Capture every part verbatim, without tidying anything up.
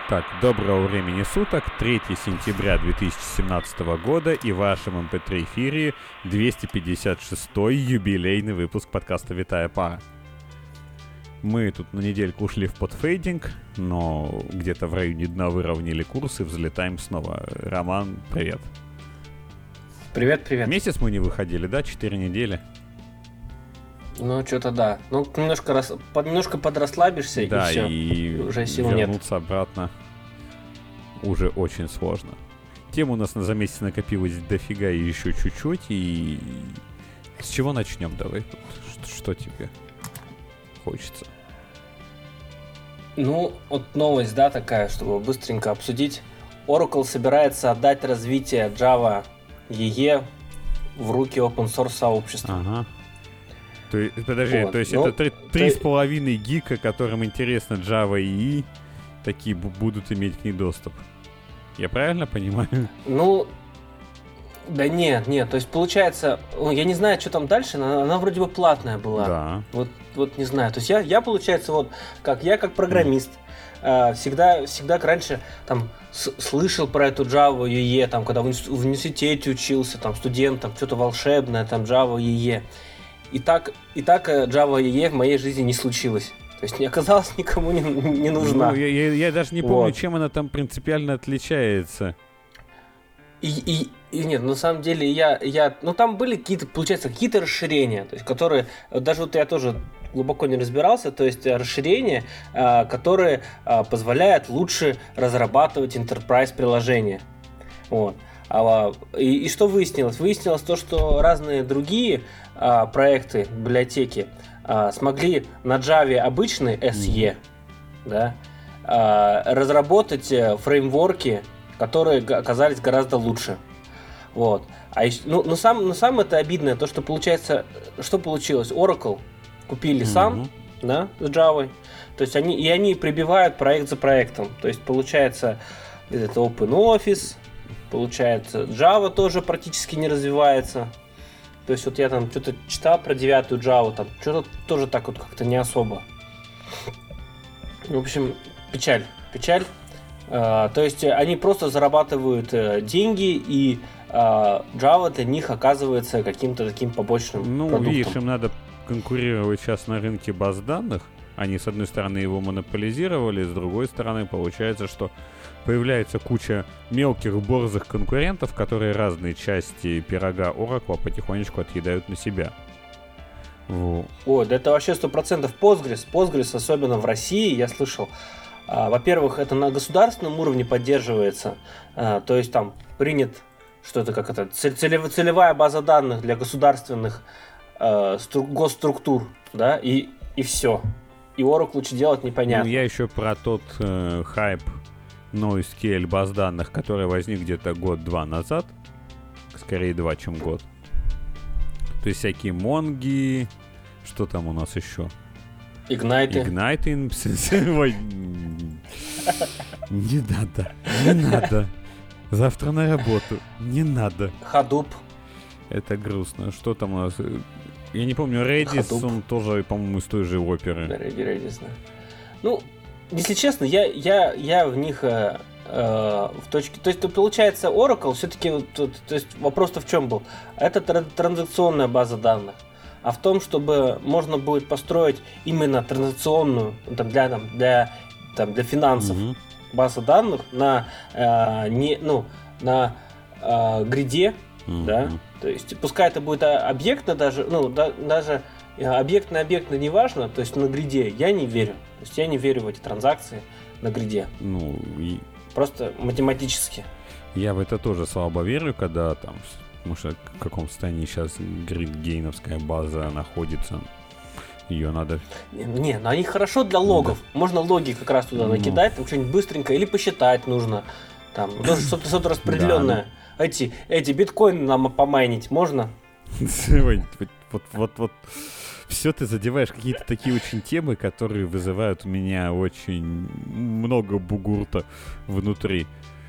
Так, доброго времени суток, третьего сентября две тысячи семнадцатого года, и в вашем эм пэ три эфире двести пятьдесят шестой юбилейный выпуск подкаста «Витая пара». Мы тут на недельку ушли в подфейдинг, но где-то в районе дна выровняли курс и взлетаем снова. Роман, привет. Привет, привет. Месяц мы не выходили, да? Четыре недели. Ну, что-то да. Ну, немножко, рас... под... немножко подрасслабишься, да, и все. И уже сил нет. Вернуться обратно уже очень сложно. Тем у нас на за месяц накопилось дофига и еще чуть-чуть. И с чего начнем? Давай. Что, что тебе хочется? Ну, вот новость, да, такая, чтобы быстренько обсудить. Oracle собирается отдать развитие Java и и и в руки open source сообщества. Ага. То есть, подожди, вот. то есть ну, это три с половиной гика, которым интересно Java и и и, такие б- будут иметь к ней доступ. Я правильно понимаю? Ну, да нет, нет, то есть получается, ну, я не знаю, что там дальше, но она вроде бы платная была. Да. Вот, вот не знаю, то есть я, я получается, вот, как я как программист, mm. э, всегда, всегда раньше там с- слышал про эту Java и и и, там, когда в, уни- в университете учился, там, студентом, что-то волшебное, там, Java и и и. И так, и так Java и и в моей жизни не случилось. То есть не оказалось никому не, не нужна. Ну, я, я, я даже не помню, вот. чем она там принципиально отличается. И, и, и нет, на самом деле я, я... Ну, там были какие-то, получается, какие-то расширения, то есть, которые... Даже вот я тоже глубоко не разбирался, то есть расширения, а, которые а, позволяют лучше разрабатывать enterprise приложения. Вот. А, и, и что выяснилось? Выяснилось то, что разные другие а, проекты, библиотеки а, смогли на Java обычной эс и, mm-hmm. да, а, разработать фреймворки, которые оказались гораздо лучше. Вот. А еще, ну, но, сам, но самое это обидное, то, что получается, что получилось? Oracle купили сам, mm-hmm. да, с Java. То есть они, и они прибивают проект за проектом. То есть получается это OpenOffice, получается Java тоже практически не развивается. То есть вот я там что-то читал про девятую Java, там что-то тоже так вот как-то не особо. В общем, печаль, печаль. Uh, то есть они просто зарабатывают uh, деньги, и uh, Java для них оказывается каким-то таким побочным ну, продуктом. Ну, видишь, им надо конкурировать сейчас на рынке баз данных. Они, с одной стороны, его монополизировали, с другой стороны, получается, что появляется куча мелких борзых конкурентов, которые разные части пирога Oracle потихонечку отъедают на себя. Во. Ой, да это вообще сто процентов Postgres. Postgres, особенно в России, я слышал, во-первых, это на государственном уровне поддерживается, то есть там принят что-то как это целевая база данных для государственных госструктур, да, и, и все. И Oracle лучше делать непонятно. Ну, я еще про тот э, хайп NoSQL баз данных, который возник где-то год-два назад, скорее два, чем год. То есть всякие Монги, что там у нас еще? Игнайты. Игнайты. Ой, не надо, не надо. Завтра на работу. Не надо. Hadoop. Это грустно. Что там у нас? Я не помню, Redis, Hadoop. Он тоже, по-моему, из той же оперы. Redis, да. Ну, если честно, я, я, я в них э, э, в точке... То есть, то, получается, Oracle все-таки... То, то есть, вопрос-то в чем был? Это транзакционная база данных. А в том, чтобы можно будет построить именно транзакционную там, для, там, для, там, для финансов mm-hmm. базу данных на, э, не, ну, на э, гриде, mm-hmm. да, то есть пускай это будет объектно даже, ну, да, даже объектно-объектно не важно, то есть на гриде я не верю, то есть я не верю в эти транзакции на гриде, ну, и... просто математически. Я в это тоже слабо верю, когда там... Потому что в каком состоянии сейчас гридгейновская база находится. Ее надо... Не, не, ну они хорошо для логов. Да. Можно логи как раз туда ну. накидать, там что-нибудь быстренько, или посчитать нужно. Там что-то, что-то распределенное. Да. Эти, эти биткоины нам помайнить можно? Вот, вот, вот. Все ты задеваешь какие-то такие очень темы, которые вызывают у меня очень много бугурта внутри.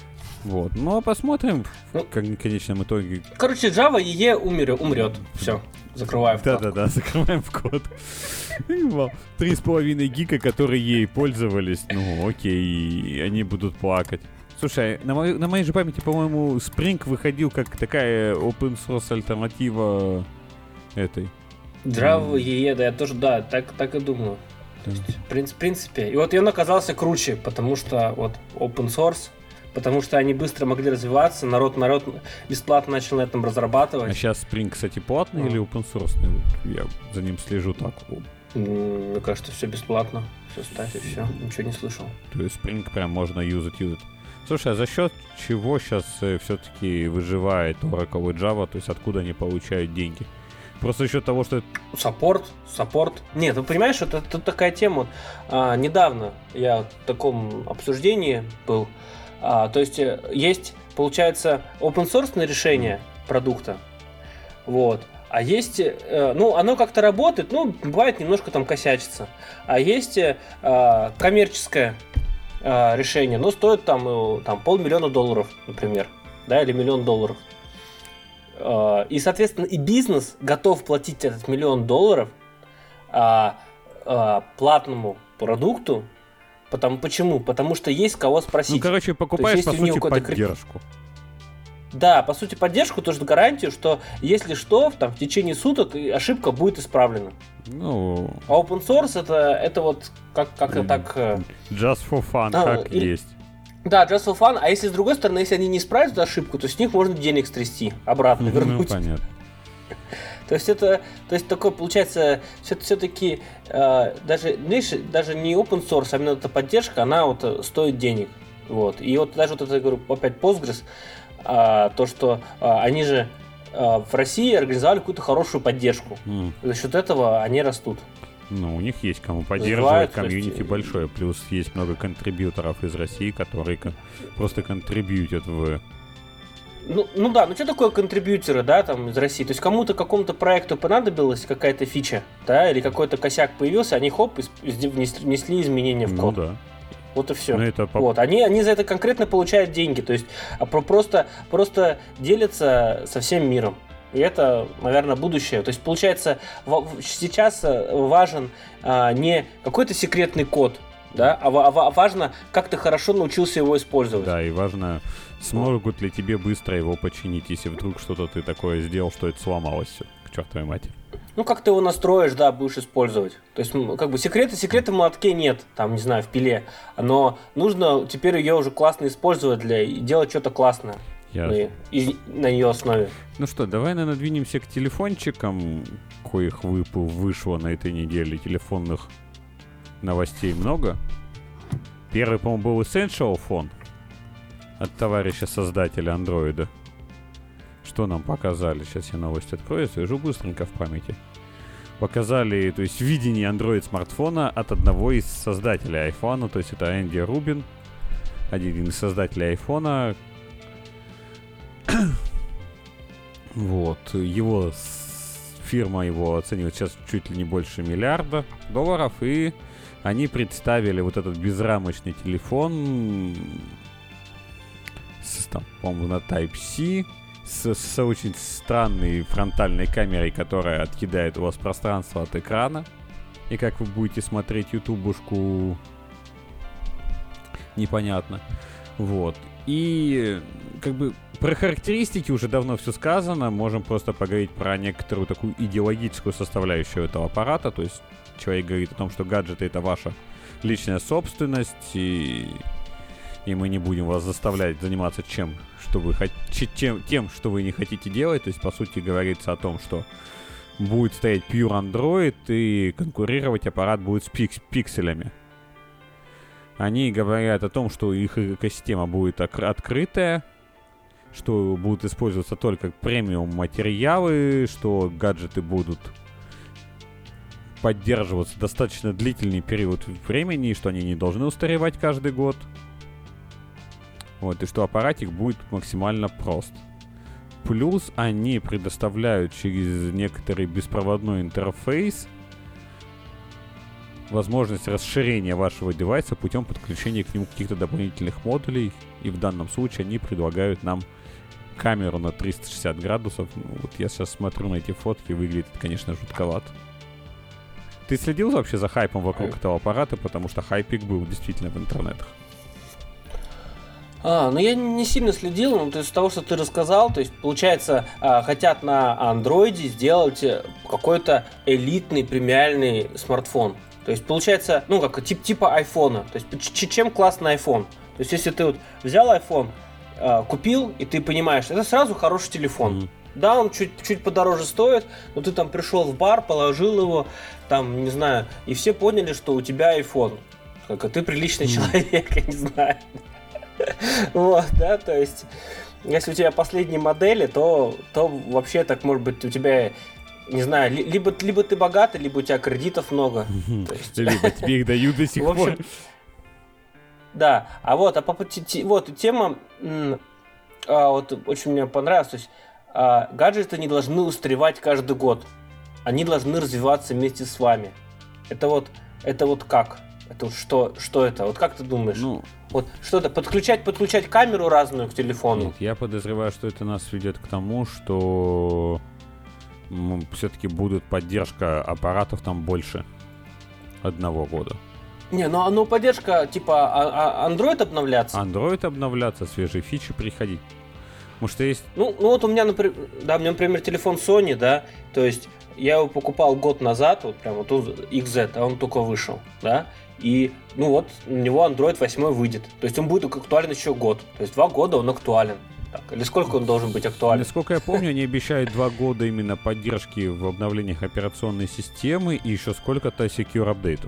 Вот. Ну, а посмотрим Ну, в кон- конечном итоге. Короче, Java и E умер, умрет. Все, закрываю вкладку. Да-да-да, закрываем вход. Три с половиной гига, которые ей пользовались, ну окей, они будут плакать. Слушай, на, мо- на моей же памяти, по-моему, Spring выходил как такая open source альтернатива этой. Java и E, да, я тоже, да, так, так и думаю. То есть, в принц- в принципе, и вот и он оказался круче, потому что вот open source, потому что они быстро могли развиваться, народ, народ бесплатно начал на этом разрабатывать. А сейчас Spring, кстати, платный А. или open source? Я за ним слежу так. М, Мне кажется, все бесплатно. Все ставь и все. Ничего не слышал. То есть Spring прям можно юзать, юзать. Слушай, а за счет чего сейчас э, все-таки выживает Oracle и Java? То есть откуда они получают деньги? Просто за счет того, что... Саппорт, саппорт. Нет, ты понимаешь, это тут такая тема. Вот, а, недавно я в таком обсуждении был. А, то есть э, есть, получается, open source решение продукта. Вот. А есть, э, ну, оно как-то работает, ну, бывает немножко там косячится. А есть э, коммерческое э, решение, но стоит там, э, там полмиллиона долларов, например, да, или миллион долларов. Э, и, соответственно, и бизнес готов платить этот миллион долларов э, э, платному продукту. Потому, почему? Потому что есть кого спросить. Ну, короче, покупаешь, есть, по если у него сути, какой-то поддержку. Да, по сути, поддержку, тоже гарантию, что если что, там, в течение суток ошибка будет исправлена. Ну... А open source это, это вот как, как М, так... э, Just for fun, а, как или- есть. Да, just for fun, а если с другой стороны, если они не исправят эту ошибку, то с них можно денег стрясти, обратно Ну, вернуть. понятно. То есть это, то есть такое получается, все, все-таки э, даже, видишь, даже не open source, а именно эта поддержка, она вот э, стоит денег. Вот. И вот даже вот это, я говорю, опять Postgres, а, то, что а, они же а, в России организовали какую-то хорошую поддержку. М. За счет этого они растут. Ну, у них есть кому поддерживать, Развивают, то комьюнити есть, большое, плюс есть много контрибьюторов из России, которые кон- просто контрибьютят в... Ну, ну да, ну что такое контрибьюторы, да, там из России? То есть кому-то, какому-то проекту понадобилась какая-то фича, да, или какой-то косяк появился, они хоп, из- из- внесли, внесли изменения в Ну код. да. Вот и все. Ну, это по- Вот, они, они за это конкретно получают деньги, то есть а про- просто, просто делятся со всем миром. И это, наверное, будущее. То есть, получается, в- в- сейчас э, важен а, не какой-то секретный код, да, а, ва- а ва- важно, как ты хорошо научился его использовать. Да, и важно, смогут ли тебе быстро его починить, если вдруг что-то ты такое сделал, что это сломалось все, к чертовой матери. Ну, как ты его настроишь, да, будешь использовать. То есть, м, как бы секрета, секрета в молотке нет, там, не знаю, в пиле. Но нужно теперь ее уже классно использовать для и делать что-то классное Ясно. на, и- на ее основе. Ну что, давай, наверное, двинемся к телефончикам, коих выпу- вышло на этой неделе. Телефонных новостей много. Первый, по-моему, был Essential Phone от товарища создателя андроида. Что нам показали? Сейчас я новость открою, свяжу быстренько в памяти. Показали, то есть, видение Android смартфона от одного из создателей айфона, то есть это Энди Рубин, один из создателей айфона. Вот, его с- фирма его оценивает сейчас чуть ли не больше миллиарда долларов, и они представили вот этот безрамочный телефон с, там, по-моему, на Type-C, с, с очень странной фронтальной камерой, которая откидает у вас пространство от экрана. И как вы будете смотреть ютубушку, непонятно. Вот. И как бы про характеристики уже давно все сказано. Можем просто поговорить про некоторую такую идеологическую составляющую этого аппарата. То есть человек говорит о том, что гаджеты — это ваша личная собственность, и, и мы не будем вас заставлять заниматься чем, что вы хот- ч- чем, тем, что вы не хотите делать. То есть, по сути, говорится о том, что будет стоять Pure Android, и конкурировать аппарат будет с пикс- пикселями. Они говорят о том, что их экосистема будет ок- открытая, что будут использоваться только премиум материалы, что гаджеты будут поддерживаться достаточно длительный период времени, и что они не должны устаревать каждый год. Вот, и что аппаратик будет максимально прост. Плюс они предоставляют через некоторый беспроводной интерфейс возможность расширения вашего девайса путем подключения к нему каких-то дополнительных модулей. И в данном случае они предлагают нам камеру на триста шестьдесят градусов. Ну, вот я сейчас смотрю на эти фотки, выглядит, конечно, жутковато. Ты следил вообще за хайпом вокруг этого аппарата? Потому что хайпик был действительно в интернетах. А, ну я не сильно следил, но то есть, из того, что ты рассказал, то есть, получается, а, хотят на андроиде сделать какой-то элитный премиальный смартфон. То есть, получается, ну, как тип, типа айфона. То есть, чем классный iPhone? То есть, если ты вот взял iPhone, а, купил, и ты понимаешь, это сразу хороший телефон. Mm. Да, он чуть, чуть подороже стоит, но ты там пришел в бар, положил его, там, не знаю, и все поняли, что у тебя iPhone. Как, ты приличный mm. человек, я не знаю. Вот, да, то есть, если у тебя последние модели, то, то вообще так, может быть, у тебя, не знаю, либо, либо ты богатый, либо у тебя кредитов много. Есть... Либо тебе их дают до сих в общем, пор. Да, а вот, а по пути, вот тема, а, вот очень мне понравилась, то есть, а, гаджеты не должны устаревать каждый год, они должны развиваться вместе с вами. Это вот, это вот как? Это вот что, что это? Вот как ты думаешь? Ну, вот что-то подключать, подключать камеру разную к телефону? Нет, я подозреваю, что это нас ведет к тому, что ну, все-таки будет поддержка аппаратов там больше одного года. Не, ну, ну поддержка типа а, а Android обновляться? Android обновляться, свежие фичи приходить. Потому что есть... Ну, ну вот у меня, например, да, у меня, например, телефон Sony, да, то есть я его покупал год назад, вот прям вот тут икс зет, а он только вышел, да, и, ну вот, у него Android восемь выйдет, то есть он будет актуален еще год, то есть два года он актуален. Так, или сколько он должен быть актуален? Насколько я помню, они обещают два года именно поддержки в обновлениях операционной системы и еще сколько-то secure апдейтов.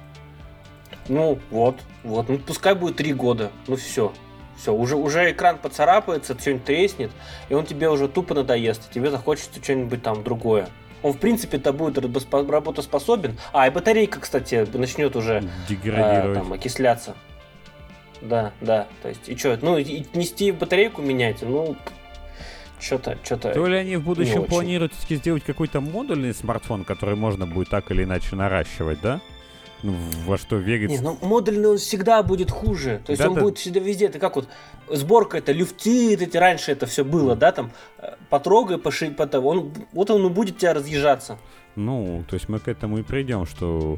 Ну, вот, вот, ну пускай будет три года, ну все. Все, уже, уже экран поцарапается, что-нибудь треснет, и он тебе уже тупо надоест, и тебе захочется что-нибудь там другое. Он, в принципе-то, будет работоспособен. А, и батарейка, кстати, начнет уже деградировать. А, там, окисляться. Да, да. То есть, и что, ну, и нести батарейку менять, ну, что-то, что-то. То ли они в будущем планируют сделать какой-то модульный смартфон, который можно будет так или иначе наращивать, да? Ну, во что верить. Не, ну модульный он всегда будет хуже. То есть да, он да. будет всегда везде. Это как вот сборка, это люфты, эти раньше это все было, да, там потрогай, поши, потом. Он, вот он и будет тебя разъезжаться. Ну, то есть мы к этому и придем, что.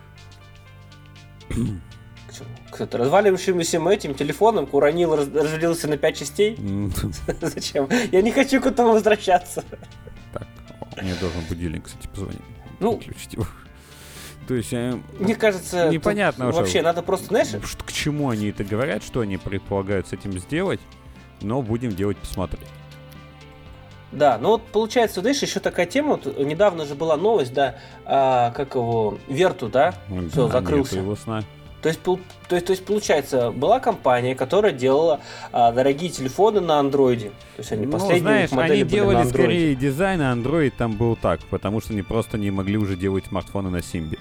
Кто-то разваливающимся этим телефоном уронил, раз, разделился на пять частей. Зачем? Я не хочу к этому возвращаться. Так, мне должен будильник, кстати, позвонить. Ну, выключить его. То есть, мне кажется, непонятно тут, вообще надо просто, знаешь, что, к чему они это говорят, что они предполагают с этим сделать, но будем делать, посмотреть. Да, ну вот получается, знаешь, еще такая тема, вот недавно же была новость, да, а, как его, Верту, да, да все, закрылся. Его сна. То есть, то, есть, то есть, получается, была компания, которая делала а, дорогие телефоны на андроиде. То есть они ну, последние знаешь, модели они были делали на скорее дизайн, а Android там был так, потому что они просто не могли уже делать смартфоны на Симбе.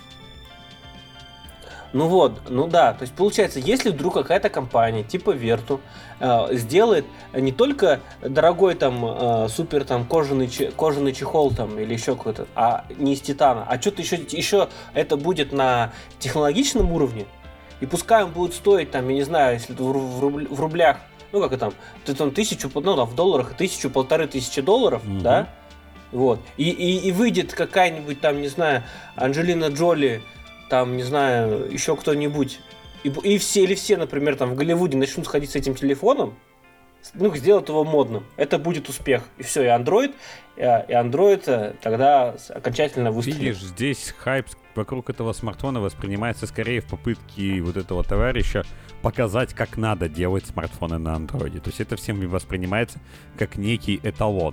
Ну вот, ну да, то есть получается, если вдруг какая-то компания типа Верту э, сделает не только дорогой там э, супер там кожаный, кожаный чехол там или еще какой-то, а не из титана, а что-то еще, еще это будет на технологичном уровне, и пускай он будет стоить там, я не знаю, если в, в, руб, в рублях, ну как это там, ты там тысячу, ну там в долларах тысячу, полторы тысячи долларов, mm-hmm. да, вот, и, и, и выйдет какая-нибудь там, не знаю, Анджелина Джоли, там, не знаю, еще кто-нибудь, и, и все, или все, например, там в Голливуде начнут ходить с этим телефоном, ну, сделают его модным, это будет успех. И все, и Android, и Android тогда окончательно выстрелит. Видишь, здесь хайп вокруг этого смартфона воспринимается скорее в попытке вот этого товарища показать, как надо делать смартфоны на Android. То есть это всем воспринимается как некий эталон.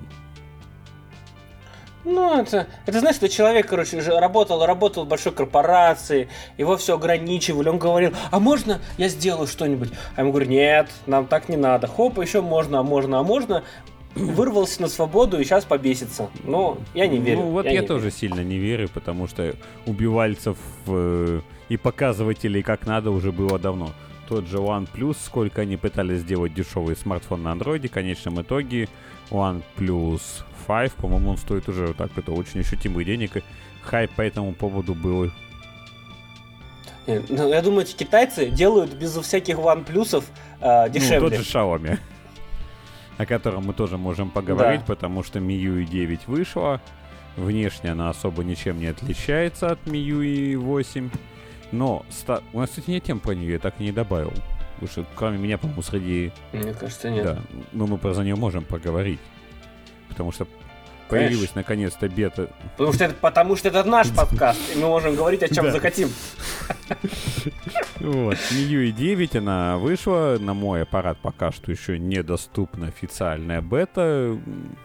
Ну, это, это, знаешь, что человек, короче, работал, работал в большой корпорации, его все ограничивали, он говорил, а можно я сделаю что-нибудь? А ему говорят, нет, нам так не надо. Хоп, еще можно, а можно, а можно. Вырвался на свободу и сейчас побесится. Ну, я не верю. Ну, вот я, я тоже верю. сильно не верю, потому что убивальцев э, и показывателей как надо уже было давно. Тот же OnePlus, сколько они пытались сделать дешевый смартфон на андроиде, в конечном итоге OnePlus пять, по-моему, он стоит уже так, это очень ощутимых денег, и хайп по этому поводу был Ну, я думаю, эти китайцы делают без всяких OnePlus'ов э, дешевле. Ну, тот же Xiaomi, о котором мы тоже можем поговорить, да. Потому что эм ай ю ай девять вышла. Внешне она особо ничем не отличается от эм ай ю ай восемь. Но ста... у нас, кстати, нет тем про нее, я так и не добавил. Потому что кроме меня, по-моему, среди... Мне кажется, нет. Да, но мы про за нее можем поговорить. Потому что появилась Конечно. наконец-то бета. Потому что, это, потому что это наш подкаст, и мы можем говорить о чем захотим. Вот, эм ай ю ай девять, она вышла. На мой аппарат пока что еще недоступна официальная бета.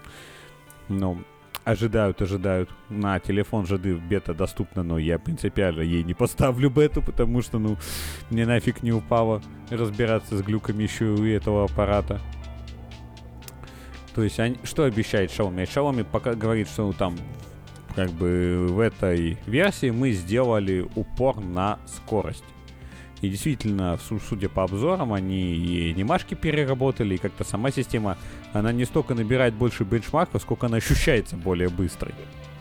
Но ожидают, ожидают. На телефон же бета доступна, но я принципиально ей не поставлю бету, потому что, ну, мне нафиг не упало разбираться с глюками еще у этого аппарата. То есть, они, что обещает Xiaomi? Xiaomi пока говорит, что ну, там, как бы, в этой версии мы сделали упор на скорость. И действительно, судя по обзорам, они и анимашки переработали, и как-то сама система, она не столько набирает больше бенчмарков, сколько она ощущается более быстрой.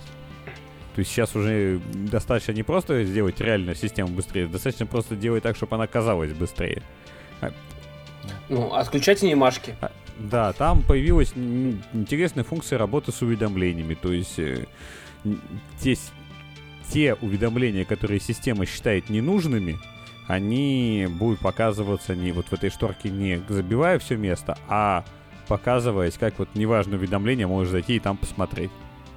То есть сейчас уже достаточно не просто сделать реально систему быстрее, достаточно просто делать так, чтобы она казалась быстрее. Ну, отключать анимашки. Да, там появилась интересная функция работы с уведомлениями. То есть э, те, те уведомления, которые система считает ненужными, они будут показываться не вот в этой шторке, не забивая все место, а показываясь, как вот неважное уведомление, можешь зайти и там посмотреть.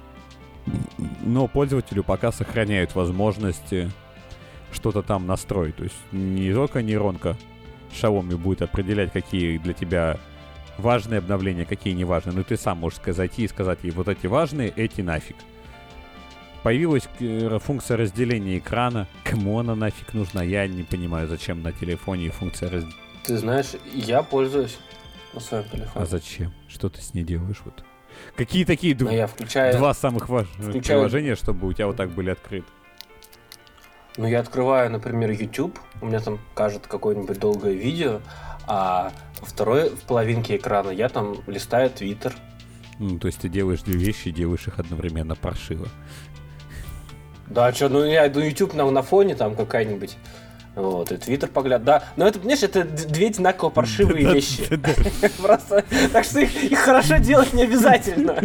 Но пользователю пока сохраняют возможность что-то там настроить. То есть не только нейронка Xiaomi будет определять, какие для тебя важные обновления, какие не важные, но ты сам можешь зайти и сказать ей, вот эти важные, эти нафиг. Появилась функция разделения экрана. Кому она нафиг нужна? Я не понимаю, зачем на телефоне функция разделения. Ты знаешь, я пользуюсь на своем телефоне. А зачем? Что ты с ней делаешь? Вот? Какие такие дв... я включаю... два самых важных включаю... приложения, чтобы у тебя вот так были открыты? Ну, я открываю, например, YouTube, у меня там кажется какое-нибудь долгое видео, а второй в половинке экрана я там листаю Twitter. Ну, то есть ты делаешь две вещи, делаешь их одновременно паршиво. Да, что, ну я иду YouTube на, на фоне там какая-нибудь, вот, и Twitter погляд, да. Но это, понимаешь, это две одинаково паршивые вещи. Просто, так что их хорошо делать не обязательно.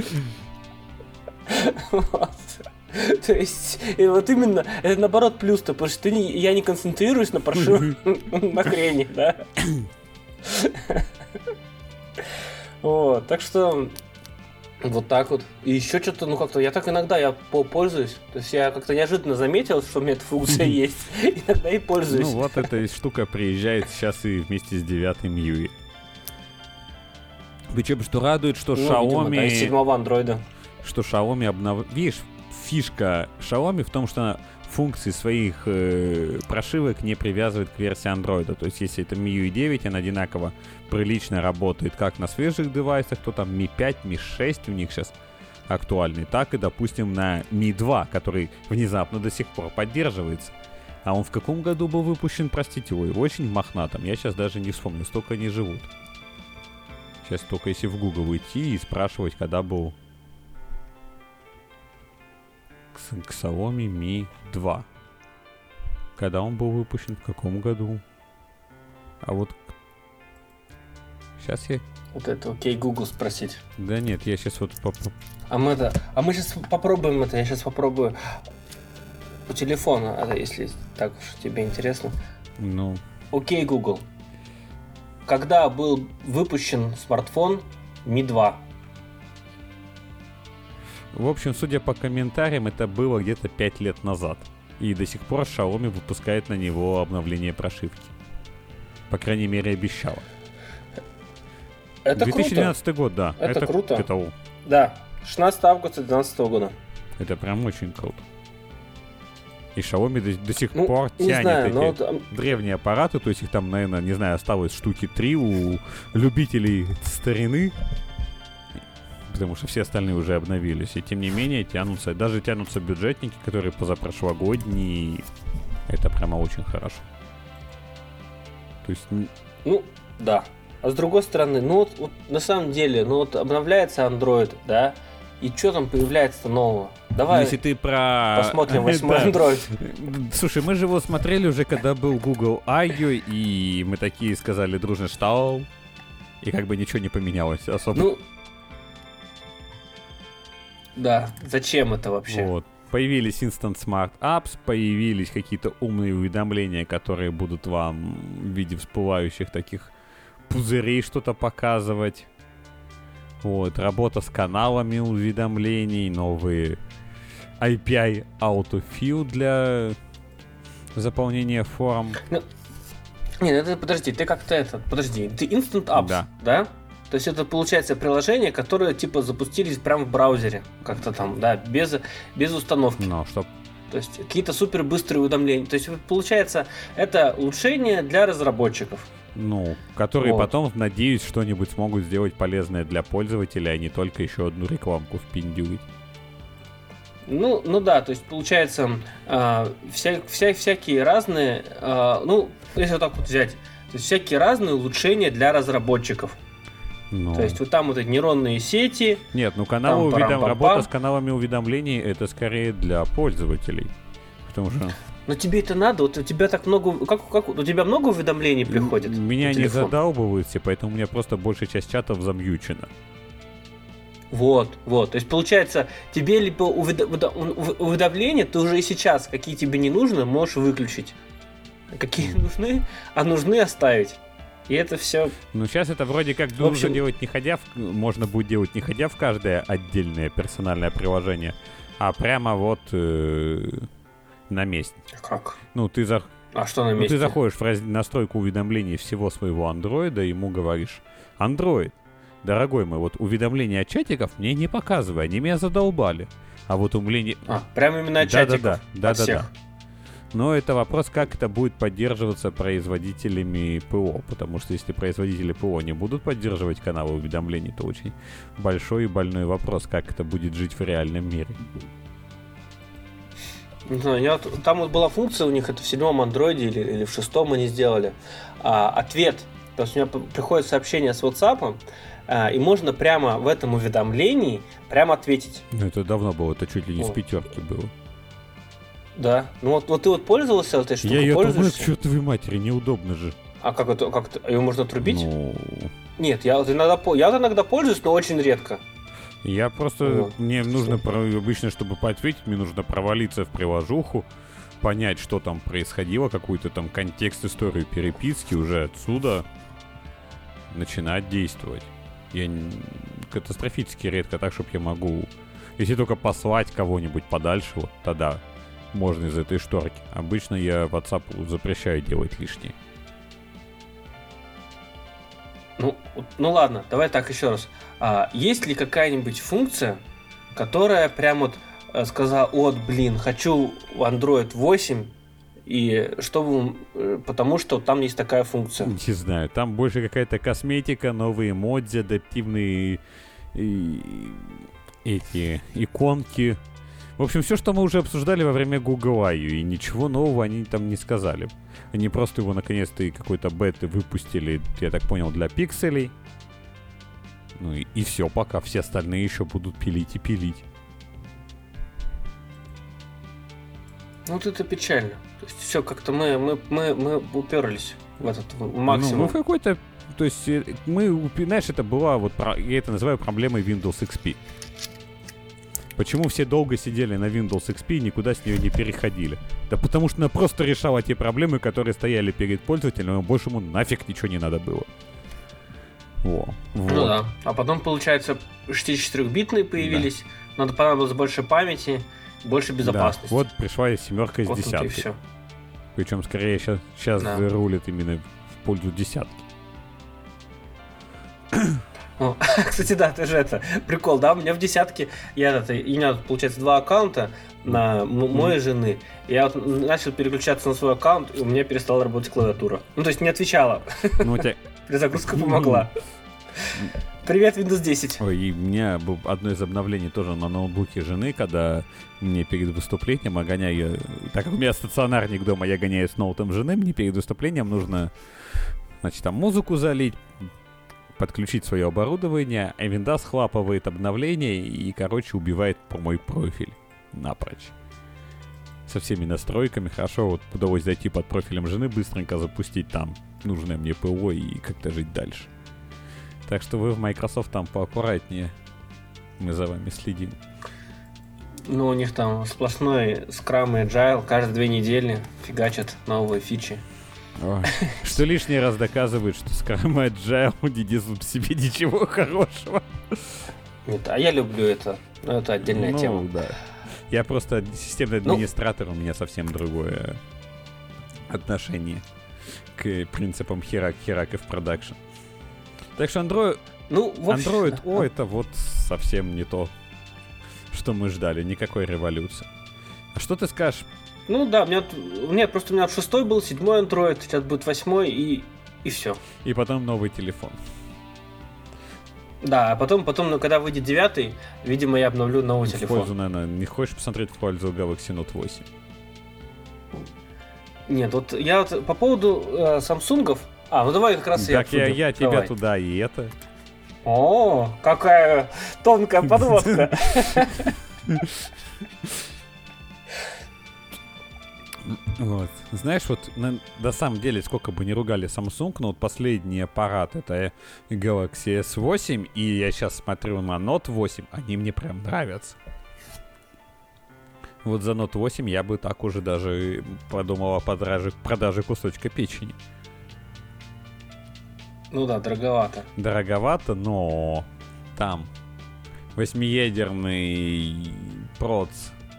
То есть, и вот именно, это наоборот плюс-то, потому что ты не, я не концентрируюсь на паршивой на хрени, да. Вот, так что вот так вот. И еще что-то, ну как-то, я так иногда я пользуюсь. То есть я как-то неожиданно заметил, что у меня эта функция есть. Иногда и пользуюсь. Ну вот эта штука приезжает сейчас и вместе с девятым эм ай ю ай. Причем, что радует, что ну, Xiaomi... Видимо, да, из седьмого андроида. Что Xiaomi обнов... Видишь, фишка Xiaomi в том, что она функции своих э, прошивок не привязывает к версии Android. То есть, если это эм ай ю ай девять, она одинаково прилично работает как на свежих девайсах, то там эм ай пять, эм ай шесть у них сейчас актуальный, так и, допустим, на эм ай два, который внезапно до сих пор поддерживается. А он в каком году был выпущен, простите, ой, очень мохнатым. Я сейчас даже не вспомню, столько они живут. Сейчас только если в Google идти и спрашивать, когда был Xiaomi Mi два. Когда он был выпущен, в каком году? А вот сейчас я... Вот это окей, Google спросить. Да нет, я сейчас вот... Поп... А мы это... А мы сейчас попробуем это, я сейчас попробую по телефону, а если так уж тебе интересно. Ну... Окей, Google. Когда был выпущен смартфон Ми два? В общем, судя по комментариям, это было где-то пять лет назад. И до сих пор Xiaomi выпускает на него обновление прошивки. По крайней мере, обещала. Это две тысячи двенадцатый круто. год, да. Это, это круто. Это... Да, шестнадцатого августа две тысячи двенадцатого года. Это прям очень круто. И Xiaomi до, до сих ну, пор тянет знаю, эти но там... древние аппараты. То есть их там, наверное, не знаю, осталось штуки три у любителей старины. Потому что все остальные уже обновились. И тем не менее тянутся, даже тянутся бюджетники, которые позапрошлогодние. Это прямо очень хорошо. То есть... Ну, да. А с другой стороны, ну вот, вот на самом деле, ну вот обновляется Android, да, и что там появляется нового? Давай Если ты про... посмотрим восьмой Android. Слушай, мы же его смотрели уже, когда был Google I O, и мы такие сказали дружно, что... И как бы ничего не поменялось особо. Ну, да, зачем это вообще? Вот. Появились Instant Smart Apps, появились какие-то умные уведомления, которые будут вам в виде всплывающих таких пузырей что-то показывать. Вот. Работа с каналами уведомлений, новые эй пи ай Autofill для заполнения форм. Ну, нет, это подожди, ты как-то это, подожди, ты Instant Apps, Да. да? То есть это получается приложения, которые типа запустились прямо в браузере, как-то там, да, без, без установки. Ну, чтоб... То есть какие-то супер быстрые уведомления. То есть получается это улучшение для разработчиков. Ну, которые Вот. потом, надеюсь, что-нибудь смогут сделать полезное для пользователя, а не только еще одну рекламку впендюрить. Ну, ну да, то есть получается э, вся, вся, всякие разные, э, ну, если вот так вот взять, то есть всякие разные улучшения для разработчиков. Ну. То есть вот там вот эти нейронные сети. Нет, ну каналы Там уведом... парам-пам-пам. работа с каналами уведомлений это скорее для пользователей. Потому что Но тебе это надо, вот у тебя так много, как, как у тебя много уведомлений приходит? м- меня на не телефон? задалбывают все, поэтому у меня просто большая часть чатов замьючена. Вот, вот. То есть получается, тебе либо уведо- уведо- ув- уведомления ты уже и сейчас, какие тебе не нужны, можешь выключить. А какие нужны, а нужны оставить. И это все. Ну, сейчас это вроде как В нужно общем- делать не ходя в... Можно будет делать не ходя в каждое отдельное персональное приложение, а прямо вот э, на месте. Как? Ну, ты, за... А что на ну, месте? ты заходишь в раз... настройку уведомлений всего своего андроида, ему говоришь: Android, дорогой мой, вот уведомления от чатиков мне не показывай, они меня задолбали. А вот уведомления... А, прямо именно от чатиков. Да-да-да, от да-да-да. всех. Но это вопрос, как это будет поддерживаться производителями ПО. Потому что если производители ПО не будут поддерживать каналы уведомлений, то очень большой и больной вопрос, как это будет жить в реальном мире. Не знаю, я вот- там вот была функция у них, это в седьмом андроиде или, или в шестом они сделали. А, ответ. То есть у меня п- приходит сообщение с WhatsApp, а, и можно прямо в этом уведомлении прямо ответить. Ну, это давно было, это чуть ли не с Вот. пятерки было. Да. Ну вот, вот ты вот пользовался этой штукой, Я ее думаю, к пользуешься? чертовой матери, неудобно же. А как это, как это, ее можно отрубить? Ну, Нет, я вот иногда, по- я вот иногда пользуюсь, но очень редко. я просто... Вот. Мне нужно, про- обычно, чтобы поответить, мне нужно провалиться в приложуху, понять, что там происходило, какой-то там контекст, историю переписки, уже отсюда начинать действовать. Я н- катастрофически редко так, чтобы я могу... Если только послать кого-нибудь подальше, вот тогда можно из этой шторки. Обычно я WhatsApp запрещаю делать лишнее. Ну, вот- ну ладно, давай так еще раз. А, есть ли какая-нибудь функция, которая прям вот э, сказала: вот, блин, хочу Android восемь, и чтобы, э, потому что там есть такая функция. Не знаю, там больше какая-то косметика, новые эмодзи, адаптивные и- эти иконки. В общем, все, что мы уже обсуждали во время Google I O, и ничего нового они там не сказали. Они просто его наконец-то и какой-то беты выпустили, я так понял, для пикселей. Ну и, и все, пока все остальные еще будут пилить и пилить. Ну, вот это печально. То есть все, как-то мы, мы, мы, мы уперлись в этот в Ну, максимум. мы в какой-то... То есть, э, мы, упи- знаешь, это была вот... про- Я это называю проблемой Windows икс пи. Почему все долго сидели на Windows икс пи и никуда с нее не переходили? Да потому что она просто решала те проблемы, которые стояли перед пользователем, и больше ему нафиг ничего не надо было. Во. Вот. Ну да. А потом, получается, шестидесятичетырёхбитные появились, надо понадобилось больше памяти, больше безопасности. Да, вот пришла и семерка из Вот это и десятки. все. Причем скорее сейчас, сейчас Да. рулит именно в пользу десятки. Ну, кстати, да, ты же это, прикол, да, у меня в десятке, я это, и у меня, получается, два аккаунта на м- моей жены. Я вот начал переключаться на свой аккаунт, и у меня перестала работать клавиатура. Ну, то есть не отвечала. Ну, у тебя... Перезагрузка помогла. Привет, Windows десять. Ой, и у меня было одно из обновлений тоже на ноутбуке жены, когда мне перед выступлением, а гоняю, так как у меня стационарник дома, я гоняю с ноутом жены, мне перед выступлением нужно, значит, там музыку залить, подключить свое оборудование, а винда схлапывает обновление и, короче, убивает мой профиль напрочь. Со всеми настройками. Хорошо, вот удалось зайти под профилем жены, быстренько запустить там нужное мне ПО и как-то жить дальше. Так что вы в Microsoft там поаккуратнее. Мы за вами следим. Ну, у них там сплошной Scrum и Agile. Каждые две недели фигачат новые фичи. Ой. Что лишний раз доказывает, что Scrum и Agile не несут в себе ничего хорошего. Нет, а я люблю это. Но это отдельная ну, тема. Да. Я просто системный администратор, ну, у меня совсем другое отношение к принципам херак-херак и в продакшн. Так что Android, ну, общем, Android О, это вот совсем не то, что мы ждали, никакой революции. А что ты скажешь? Ну да, у меня, нет, просто у меня шестой был, седьмой Android, сейчас будет восьмой и, и все. И потом новый телефон. Да, а потом, потом, ну, когда выйдет девятый, видимо, я обновлю новый в телефон. Пользу, наверное, не хочешь посмотреть в пользу Galaxy Note восемь? Нет, вот я вот по поводу э, самсунгов... А, ну давай как раз так я обсудим. Так я, я тебя туда и это... О, какая тонкая подводка. Вот. Знаешь, вот на, на самом деле, сколько бы ни ругали Samsung, но вот последний аппарат это Galaxy эс восемь, и я сейчас смотрю на Note восемь, они мне прям нравятся. Вот за Note восемь я бы так уже даже подумал о продаже, продаже кусочка печени. Ну да, дороговато. Дороговато, но там восьмиядерный проц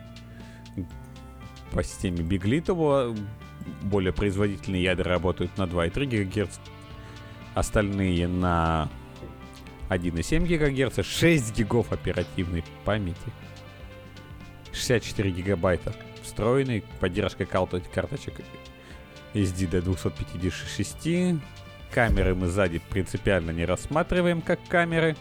по системе Биглитова, более производительные ядра работают на два и три гигагерца, остальные на один и семь гигагерца, шесть гигов оперативной памяти, шестьдесят четыре гигабайта встроенной, поддержка карточек эс ди до двести пятьдесят шесть. Камеры мы сзади принципиально не рассматриваем как камеры.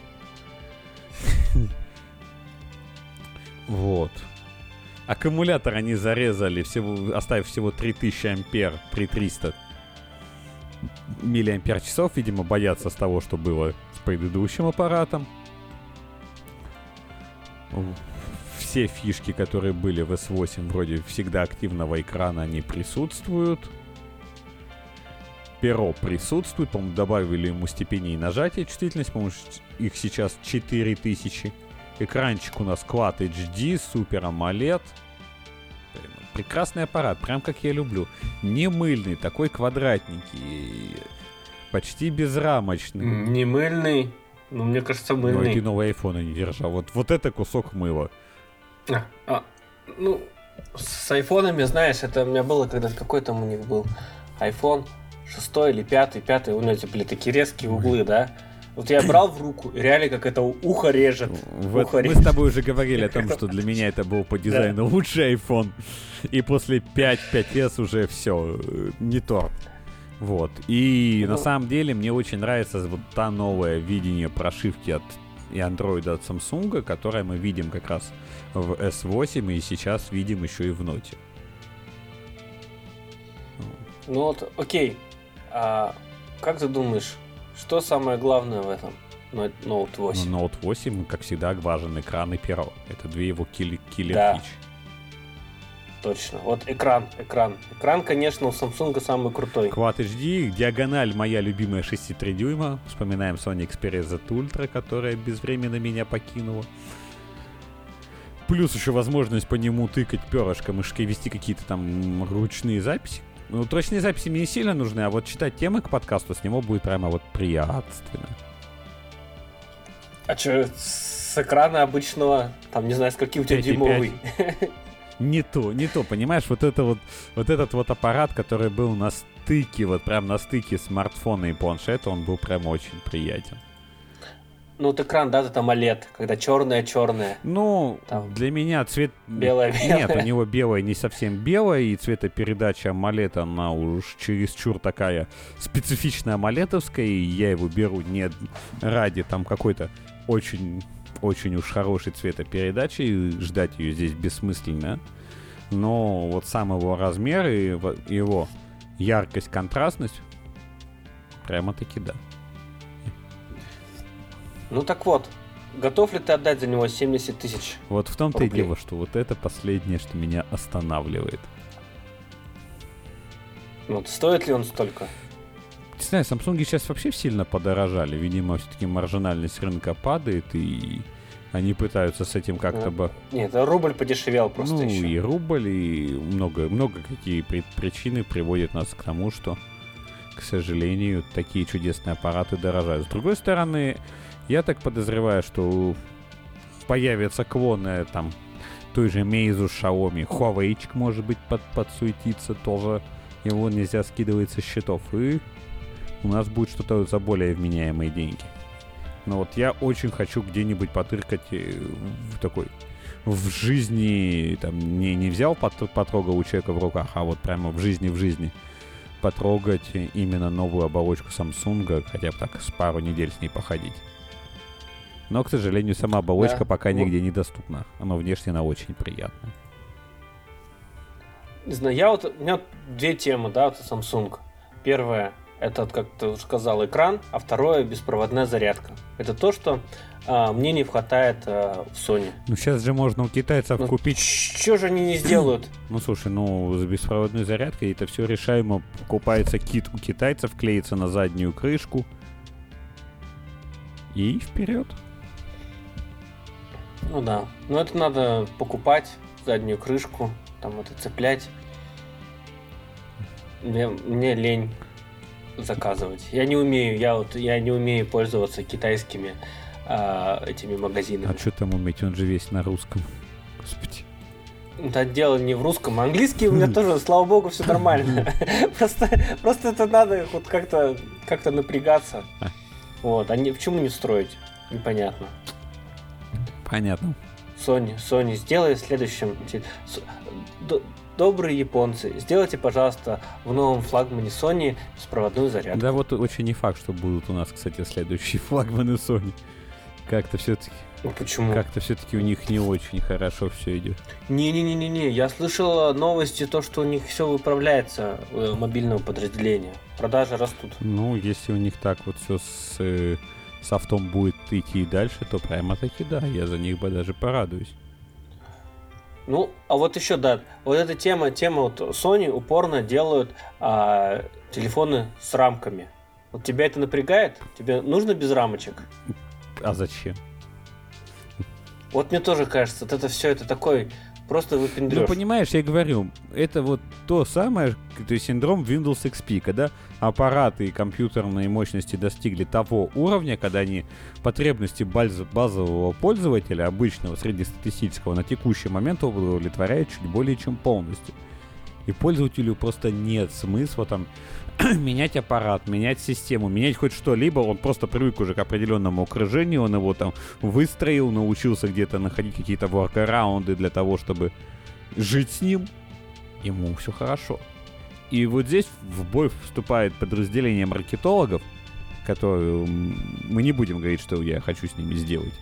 Вот. Аккумулятор они зарезали, всего, оставив всего три тысячи ампер при триста миллиампер часов. Видимо, боятся с того, что было с предыдущим аппаратом. Все фишки, которые были в эс восемь, вроде всегда активного экрана, они присутствуют. Перо присутствует, по-моему, добавили ему степеней нажатия, чувствительность, по-моему, их сейчас четыре тысячи. Экранчик у нас Quad эйч ди, Super AMOLED. Прекрасный аппарат, прям как я люблю. Не мыльный, такой квадратненький, почти безрамочный. Не мыльный, ну, мне кажется, мыльный. Но ты новые айфоны не держал. Вот, вот это кусок мыла. А, а, ну, с айфонами, знаешь, это у меня было, когда какой там у них был iPhone шестой или пятый, пятый, у него были такие резкие углы, да? Вот я брал в руку, и реально как это ухо режет. Вот ухо мы режет. с тобой уже говорили о том, что для меня это был по дизайну лучший iPhone. И после пять, пять эс уже все, не то. Вот. И Ну. на самом деле мне очень нравится вот та новое видение прошивки от и Android от Samsung, которое мы видим как раз в эс восемь и сейчас видим еще и в Note. Ну вот, окей. А как ты думаешь, что самое главное в этом Note восемь? Ну, Note восемь, как всегда, важен экран и перо. Это две его килли- киллер Да. фичи. Точно. Вот экран, экран. Экран, конечно, у Samsung самый крутой. Quad эйч ди, диагональ моя любимая шесть целых три десятых дюйма. Вспоминаем Sony Xperia зет Ultra, которая безвременно меня покинула. Плюс еще возможность по нему тыкать перышком, мышкой, вести какие-то там ручные записи. Ну, точные записи мне не сильно нужны, а вот читать темы к подкасту с него будет прямо вот приятственно. А что, с экрана обычного, там, не знаю, с каким у тебя пять и дюймовый? Не то, не то, понимаешь, вот это вот, вот этот вот аппарат, который был на стыке, вот прям на стыке смартфона и планшета, он был прям очень приятен. Ну, вот экран, да, это AMOLED, когда черное-черное. Ну, Там для меня цвет... белое-белое. Нет, у него белое не совсем белое, и цветопередача AMOLED, она уж чересчур такая специфичная AMOLED-овская, и я его беру не ради там какой-то очень... очень уж хорошей цветопередачи, и ждать ее здесь бессмысленно. Но вот сам его размер и его яркость, контрастность, прямо-таки да. Ну так вот, готов ли ты отдать за него семьдесят тысяч? Вот в том-то и рублей? дело, что вот это последнее, что меня останавливает. Вот, стоит ли он столько? Не знаю, Samsung сейчас вообще сильно подорожали. Видимо, все-таки маржинальность рынка падает, и они пытаются с этим как-то Ну, бы... Нет, рубль подешевел просто ну, еще. и рубль, и много, много какие при- причины приводят нас к тому, что, к сожалению, такие чудесные аппараты дорожают. С другой стороны, я так подозреваю, что появятся клоны там той же Meizu, Xiaomi, Huawei, может быть, под, подсуетиться тоже. Его нельзя скидывать со счетов, и у нас будет что-то за более вменяемые деньги. Но вот я очень хочу где-нибудь потыркать в такой... В жизни, там, не, не взял, пот- потрогал у человека в руках, а вот прямо в жизни, в жизни потрогать именно новую оболочку Samsung, хотя бы так с пару недель с ней походить. Но, к сожалению, сама оболочка Да. пока Вот. нигде не доступна. Она внешне она очень приятная. Не знаю, я вот, у меня вот две темы, да, вот Samsung. Первое, это, вот, как ты уже сказал, экран, а второе, беспроводная зарядка. Это то, что а, мне не хватает а, в Sony. Ну, сейчас же можно у китайцев Ну, купить... Что же они не сделают? Ну, слушай, ну, с беспроводной зарядкой это все решаемо. Покупается кит у китайцев, клеится на заднюю крышку. И вперед. Ну да, но это надо покупать, заднюю крышку, там это цеплять. Мне, мне лень заказывать. Я не умею, я вот я не умею пользоваться китайскими а, этими магазинами. А что там уметь? Он же весь на русском. Господи. Да, дело не в русском, а английский у меня тоже, слава богу, все нормально. Просто, просто это надо вот как-то как-то напрягаться. Вот, а не, почему не встроить? Непонятно. Понятно. Sony, Sony, сделай следующим. С- д- Добрые японцы, сделайте, пожалуйста, в новом флагмане Sony беспроводную зарядку. Да вот очень не факт, что будут у нас, кстати, следующие флагманы Sony. Как-то все-таки, Ну почему? как-то все-таки у них не очень хорошо все идет. Не-не-не-не, я слышал новости, то, что у них все выправляется, э, мобильного подразделения. Продажи растут. Ну, если у них так вот все с э, софтом будет идти и дальше, то прямо таки да, я за них бы даже порадуюсь. Ну, а вот еще, да, вот эта тема, тема вот Sony упорно делают а, телефоны с рамками. Вот тебя это напрягает? Тебе нужно без рамочек? А зачем? Вот мне тоже кажется, вот это все, это такой просто выпендрёж. Ну, понимаешь, я говорю, это вот то самое, то есть синдром Windows икс пи, когда аппараты и компьютерные мощности достигли того уровня, когда они потребности баз- базового пользователя, обычного, среднестатистического, на текущий момент удовлетворяют чуть более чем полностью. И пользователю просто нет смысла там менять аппарат, менять систему, менять хоть что-либо. Он просто привык уже к определенному окружению, он его там выстроил, научился где-то находить какие-то воркараунды для того, чтобы жить с ним. Ему все хорошо. И вот здесь в бой вступает подразделение маркетологов, которые... Мы не будем говорить, что я хочу с ними сделать.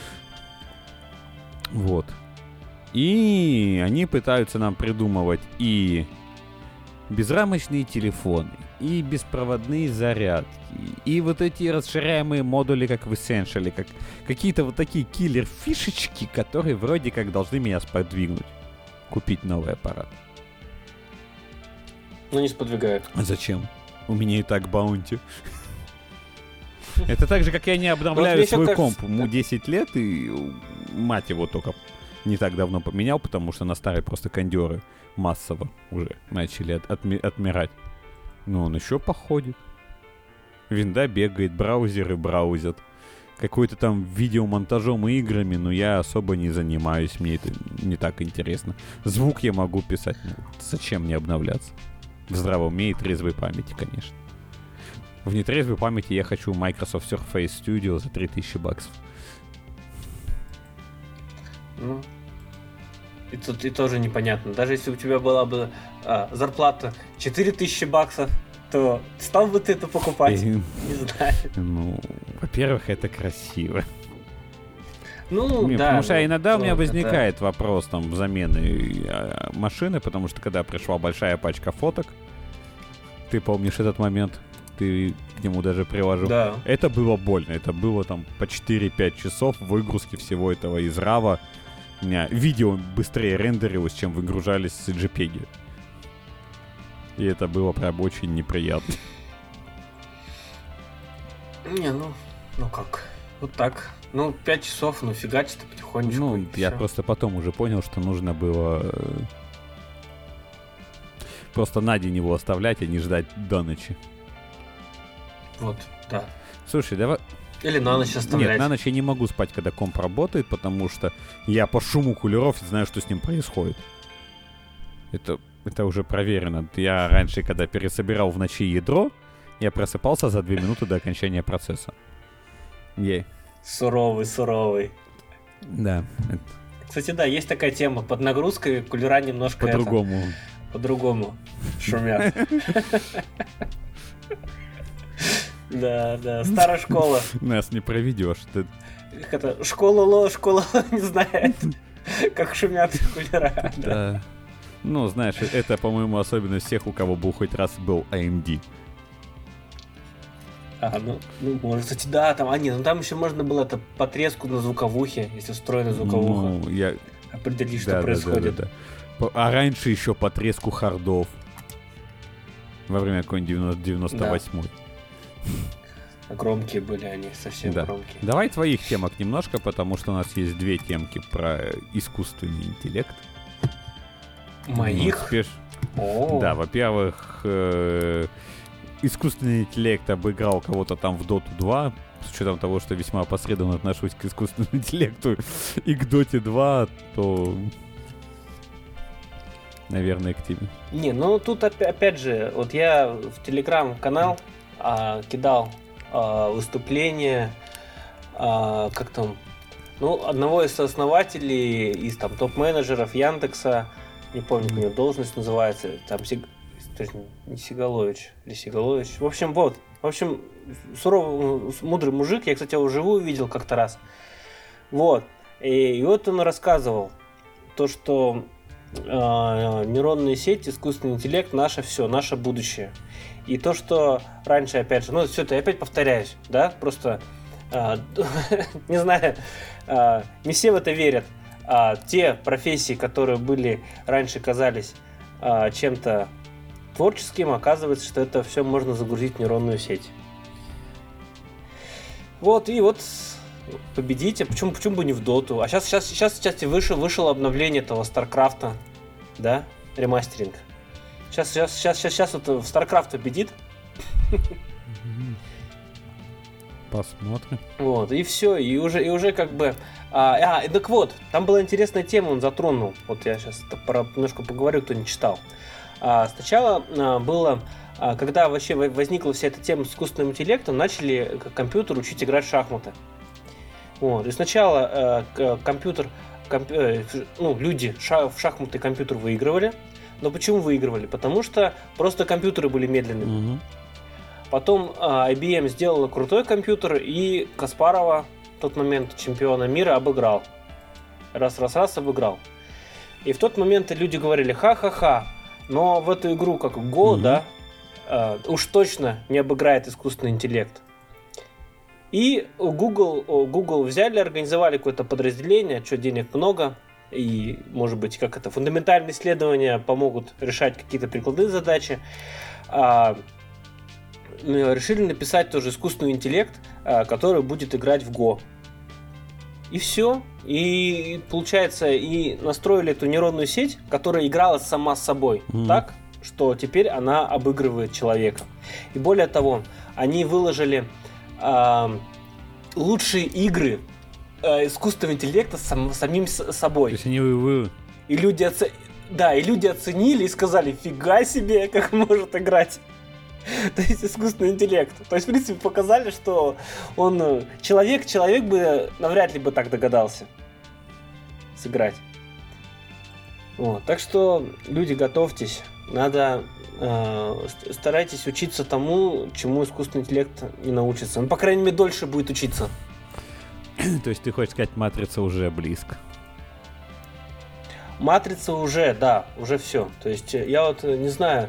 Вот. И они пытаются нам придумывать и безрамочные телефоны, и беспроводные зарядки, и вот эти расширяемые модули, как в Essential, как какие-то вот такие киллер-фишечки, которые вроде как должны меня сподвигнуть купить новый аппарат. Ну, не сподвигают. А зачем? У меня и так баунти. Это так же, как я не обновляю свой комп. Ему десять лет, и мать его только не так давно поменял, потому что на старые просто кондеры массово уже начали от, отми, отмирать. Но он еще походит. Винда бегает, браузеры браузят. Какой-то там видеомонтажом и играми, но я особо не занимаюсь, мне это не так интересно. Звук я могу писать, ну, зачем мне обновляться? В здравом уме и трезвой памяти, конечно. В нетрезвой памяти я хочу Microsoft Surface Studio за три тысячи баксов. Ну, и тут и тоже непонятно. Даже если у тебя была бы а, зарплата четыре тысячи баксов, то стал бы ты это покупать? И, не знаю. Ну, во-первых, это красиво. Ну, Нет, да. потому что ну, иногда у меня это- возникает вопрос там замены э, машины, потому что когда пришла большая пачка фоток, ты помнишь этот момент? ты к нему даже приложил. Да. Это было больно. Это было там по четыре-пять часов выгрузки всего этого из рава. У меня видео быстрее рендерилось, чем выгружались с джей-пеги. И это было прям очень неприятно. Не, ну, ну как, вот так. Ну, пять часов, ну фигачит потихонечку. Ну, я все. Просто потом уже понял, что нужно было просто на день его оставлять, а не ждать до ночи. Вот, да. Слушай, давай... Или на ночь оставлять. Нет, на ночь я не могу спать, когда комп работает, потому что я по шуму кулеров знаю, что с ним происходит. Это, это уже проверено. Я раньше, когда пересобирал в ночи ядро, я просыпался за две минуты до окончания процесса. Ей. Суровый, суровый. Да. Кстати, да, есть такая тема. Под нагрузкой кулера немножко... По-другому. Это, по-другому шумят. Да, да, старая школа. Нас не проведешь. Ты... Это школа ло, школа ло не знает, как шумят кулера. Да. Ну, знаешь, это, по-моему, особенность всех, у кого был хоть раз был эй эм ди. А, ну, ну, может, кстати, да, там, а нет, ну там еще можно было это по треску на звуковухе, если встроена звуковуха. Ну, я... Определить, что да, происходит. Да, да, да. А раньше еще по треску хардов. Во время какой-нибудь девяносто восьмой. Да. Громкие были они, совсем да. громкие. Давай твоих темок немножко, потому что у нас есть две темки про искусственный интеллект. Моих? Спеш... Да, во-первых, э- искусственный интеллект обыграл кого-то там в Доту два, с учетом того, что весьма опосредованно отношусь к искусственному интеллекту и к Доте два, то, наверное, к тебе. Не, ну тут опять же, вот я в Телеграм-канал а, кидал а, выступление, а, как там, ну, одного из основателей, из там топ-менеджеров Яндекса, не помню, как у него должность называется, там Сиг... не Сигалович, или Сигалович. В общем, вот. В общем, суровый, мудрый мужик. Я, кстати, его вживую видел как-то раз. Вот. И, и вот он рассказывал то, что э, нейронные сети, искусственный интеллект, наше все, наше будущее. И то, что раньше, опять же, ну, все это я опять повторяюсь, да, просто, э, не знаю, э, не все в это верят. А те профессии, которые были раньше казались а, чем-то творческим, оказывается, что это все можно загрузить в нейронную сеть. Вот, и вот победите. Почему, почему бы не в доту? А сейчас, сейчас, сейчас, кстати, вышел, вышел обновление этого Старкрафта, да, ремастеринг. Сейчас, сейчас, сейчас, сейчас, сейчас вот в Старкрафт победит. Посмотрим. Вот, и все, и уже, и уже как бы... А, а, так вот, там была интересная тема, он затронул. Вот я сейчас про, немножко поговорю, кто не читал. А, сначала а, было, а, когда вообще возникла вся эта тема с искусственным интеллектом, начали компьютер учить играть в шахматы. Вот, и сначала а, компьютер, комп, ну, люди ша, в шахматы компьютер выигрывали. Но почему выигрывали? Потому что просто компьютеры были медленными. Угу. Потом а, ай би эм сделала крутой компьютер, и Каспарова, в тот момент чемпиона мира, обыграл. Раз-раз-раз обыграл. И в тот момент люди говорили: ха-ха-ха, но в эту игру, как Go, mm-hmm. да, а, уж точно не обыграет искусственный интеллект. И Google, Google взяли, организовали какое-то подразделение, что денег много, и, может быть, как это, фундаментальные исследования помогут решать какие-то прикладные задачи. А, решили написать тоже искусственный интеллект, который будет играть в Go. И все. И получается, и настроили эту нейронную сеть, которая играла сама с собой, mm-hmm. так, что теперь она обыгрывает человека. И более того, они выложили э, лучшие игры э, искусственного интеллекта сам, самим с собой. То есть они вы... И люди, оце... да, и люди оценили и сказали: фига себе, как может играть. То есть искусственный интеллект. То есть, в принципе, показали, что он человек, человек бы навряд ли бы так догадался сыграть. Вот. Так что, люди, готовьтесь. Надо э, старайтесь учиться тому, чему искусственный интеллект не научится. Он, по крайней мере, дольше будет учиться. То есть ты хочешь сказать, матрица уже близко? Матрица уже, да, уже все. То есть я вот не знаю.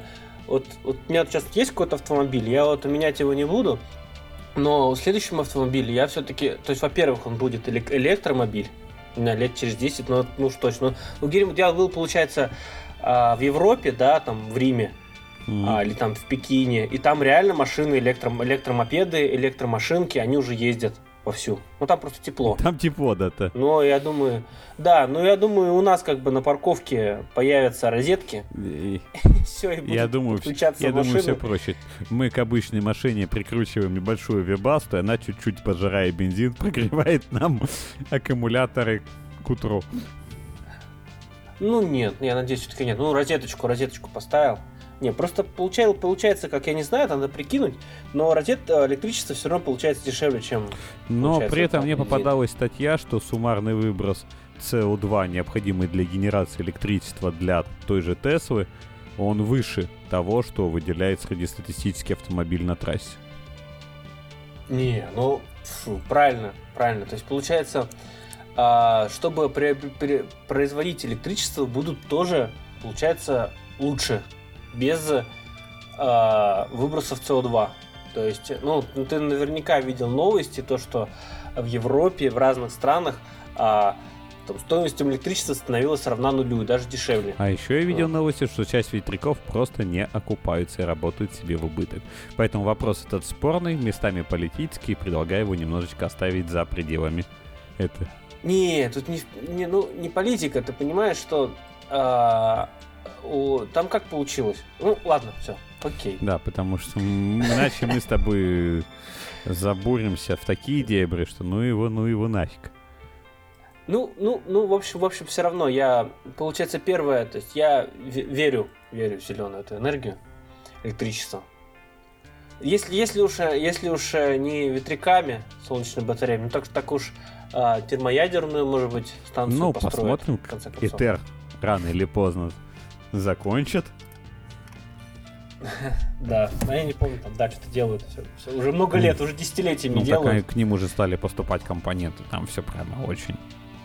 вот, вот у меня сейчас есть какой-то автомобиль, я вот менять его не буду, но в следующем автомобиле я все-таки, то есть, во-первых, он будет электромобиль, у меня лет через десять, ну, ну уж точно. Ну, где-нибудь я был, получается, в Европе, да, там, в Риме, mm-hmm. а, или там в Пекине, и там реально машины, электро, электромопеды, электромашинки, они уже ездят вовсю. Ну, там просто тепло. Там тепло, да-то. Но я думаю, да, но я думаю, у нас как бы на парковке появятся розетки. И все, и будут я думаю, подключаться я в машину. думаю, все проще. Мы к обычной машине прикручиваем небольшую вебасту, и она чуть-чуть, пожирая бензин, прогревает нам аккумуляторы к утру. Ну, нет, я надеюсь, все-таки нет. Ну, розеточку, розеточку поставил. Не, просто получается, получается, как я не знаю, надо прикинуть, но розет, электричество все равно получается дешевле, чем... Но при этом мне попадалась статья, что суммарный выброс си о два, необходимый для генерации электричества для той же Теслы, он выше того, что выделяет среднестатистический автомобиль на трассе. Не, ну, фу, правильно, правильно. То есть, получается, чтобы производить электричество, будут тоже, получается, лучше. Без э, выбросов си о два. То есть, ну, ты наверняка видел новости, то, что в Европе, в разных странах э, там, стоимость электричества становилась равна нулю, и даже дешевле. А еще я видел новости, что часть ветряков просто не окупаются и работают себе в убыток. Поэтому вопрос этот спорный, местами политический, предлагаю его немножечко оставить за пределами. Это... Не, тут не, не, ну, не политика, ты понимаешь, что... Э, О, там как получилось? Ну, ладно, все, окей. Да, потому что иначе мы с тобой забуримся в такие дебри, что ну его, ну его нафиг. Ну, ну, ну, в общем, в общем, все равно я, получается, первое, то есть я верю, верю в зеленую эту энергию, электричество. Если, если уж, если уж не ветряками, солнечными батареями, так, так уж а, термоядерную, может быть, станцию ну, построить. Ну, посмотрим, как ИТЕР рано или поздно закончат. Да, но я не помню, там дальше что делают. Все, все. Уже много лет, уже десятилетиями ну, делают. Так к ним уже стали поступать компоненты, там все прямо очень.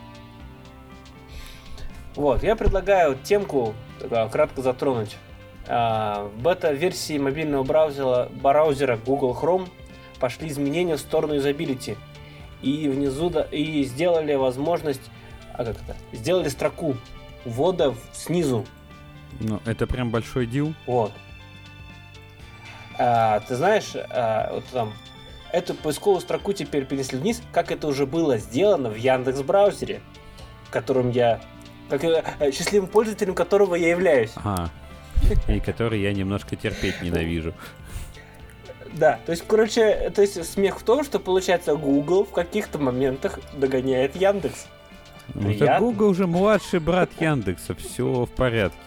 Вот, я предлагаю темку так, кратко затронуть. А, в бета-версии мобильного браузера, браузера Google Chrome пошли изменения в сторону юзабилити. И внизу да, и сделали возможность, а как это? Сделали строку ввода снизу. Ну, это прям большой дил. Вот. А, ты знаешь, а, вот там эту поисковую строку теперь перенесли вниз, как это уже было сделано в Яндекс.Браузере, которым я, как, счастливым пользователем которого я являюсь. Ага. И который я немножко терпеть ненавижу. Да, то есть, короче, то есть смех в том, что получается Google в каких-то моментах догоняет Яндекс. Ну, так Google уже младший брат Яндекса, все в порядке.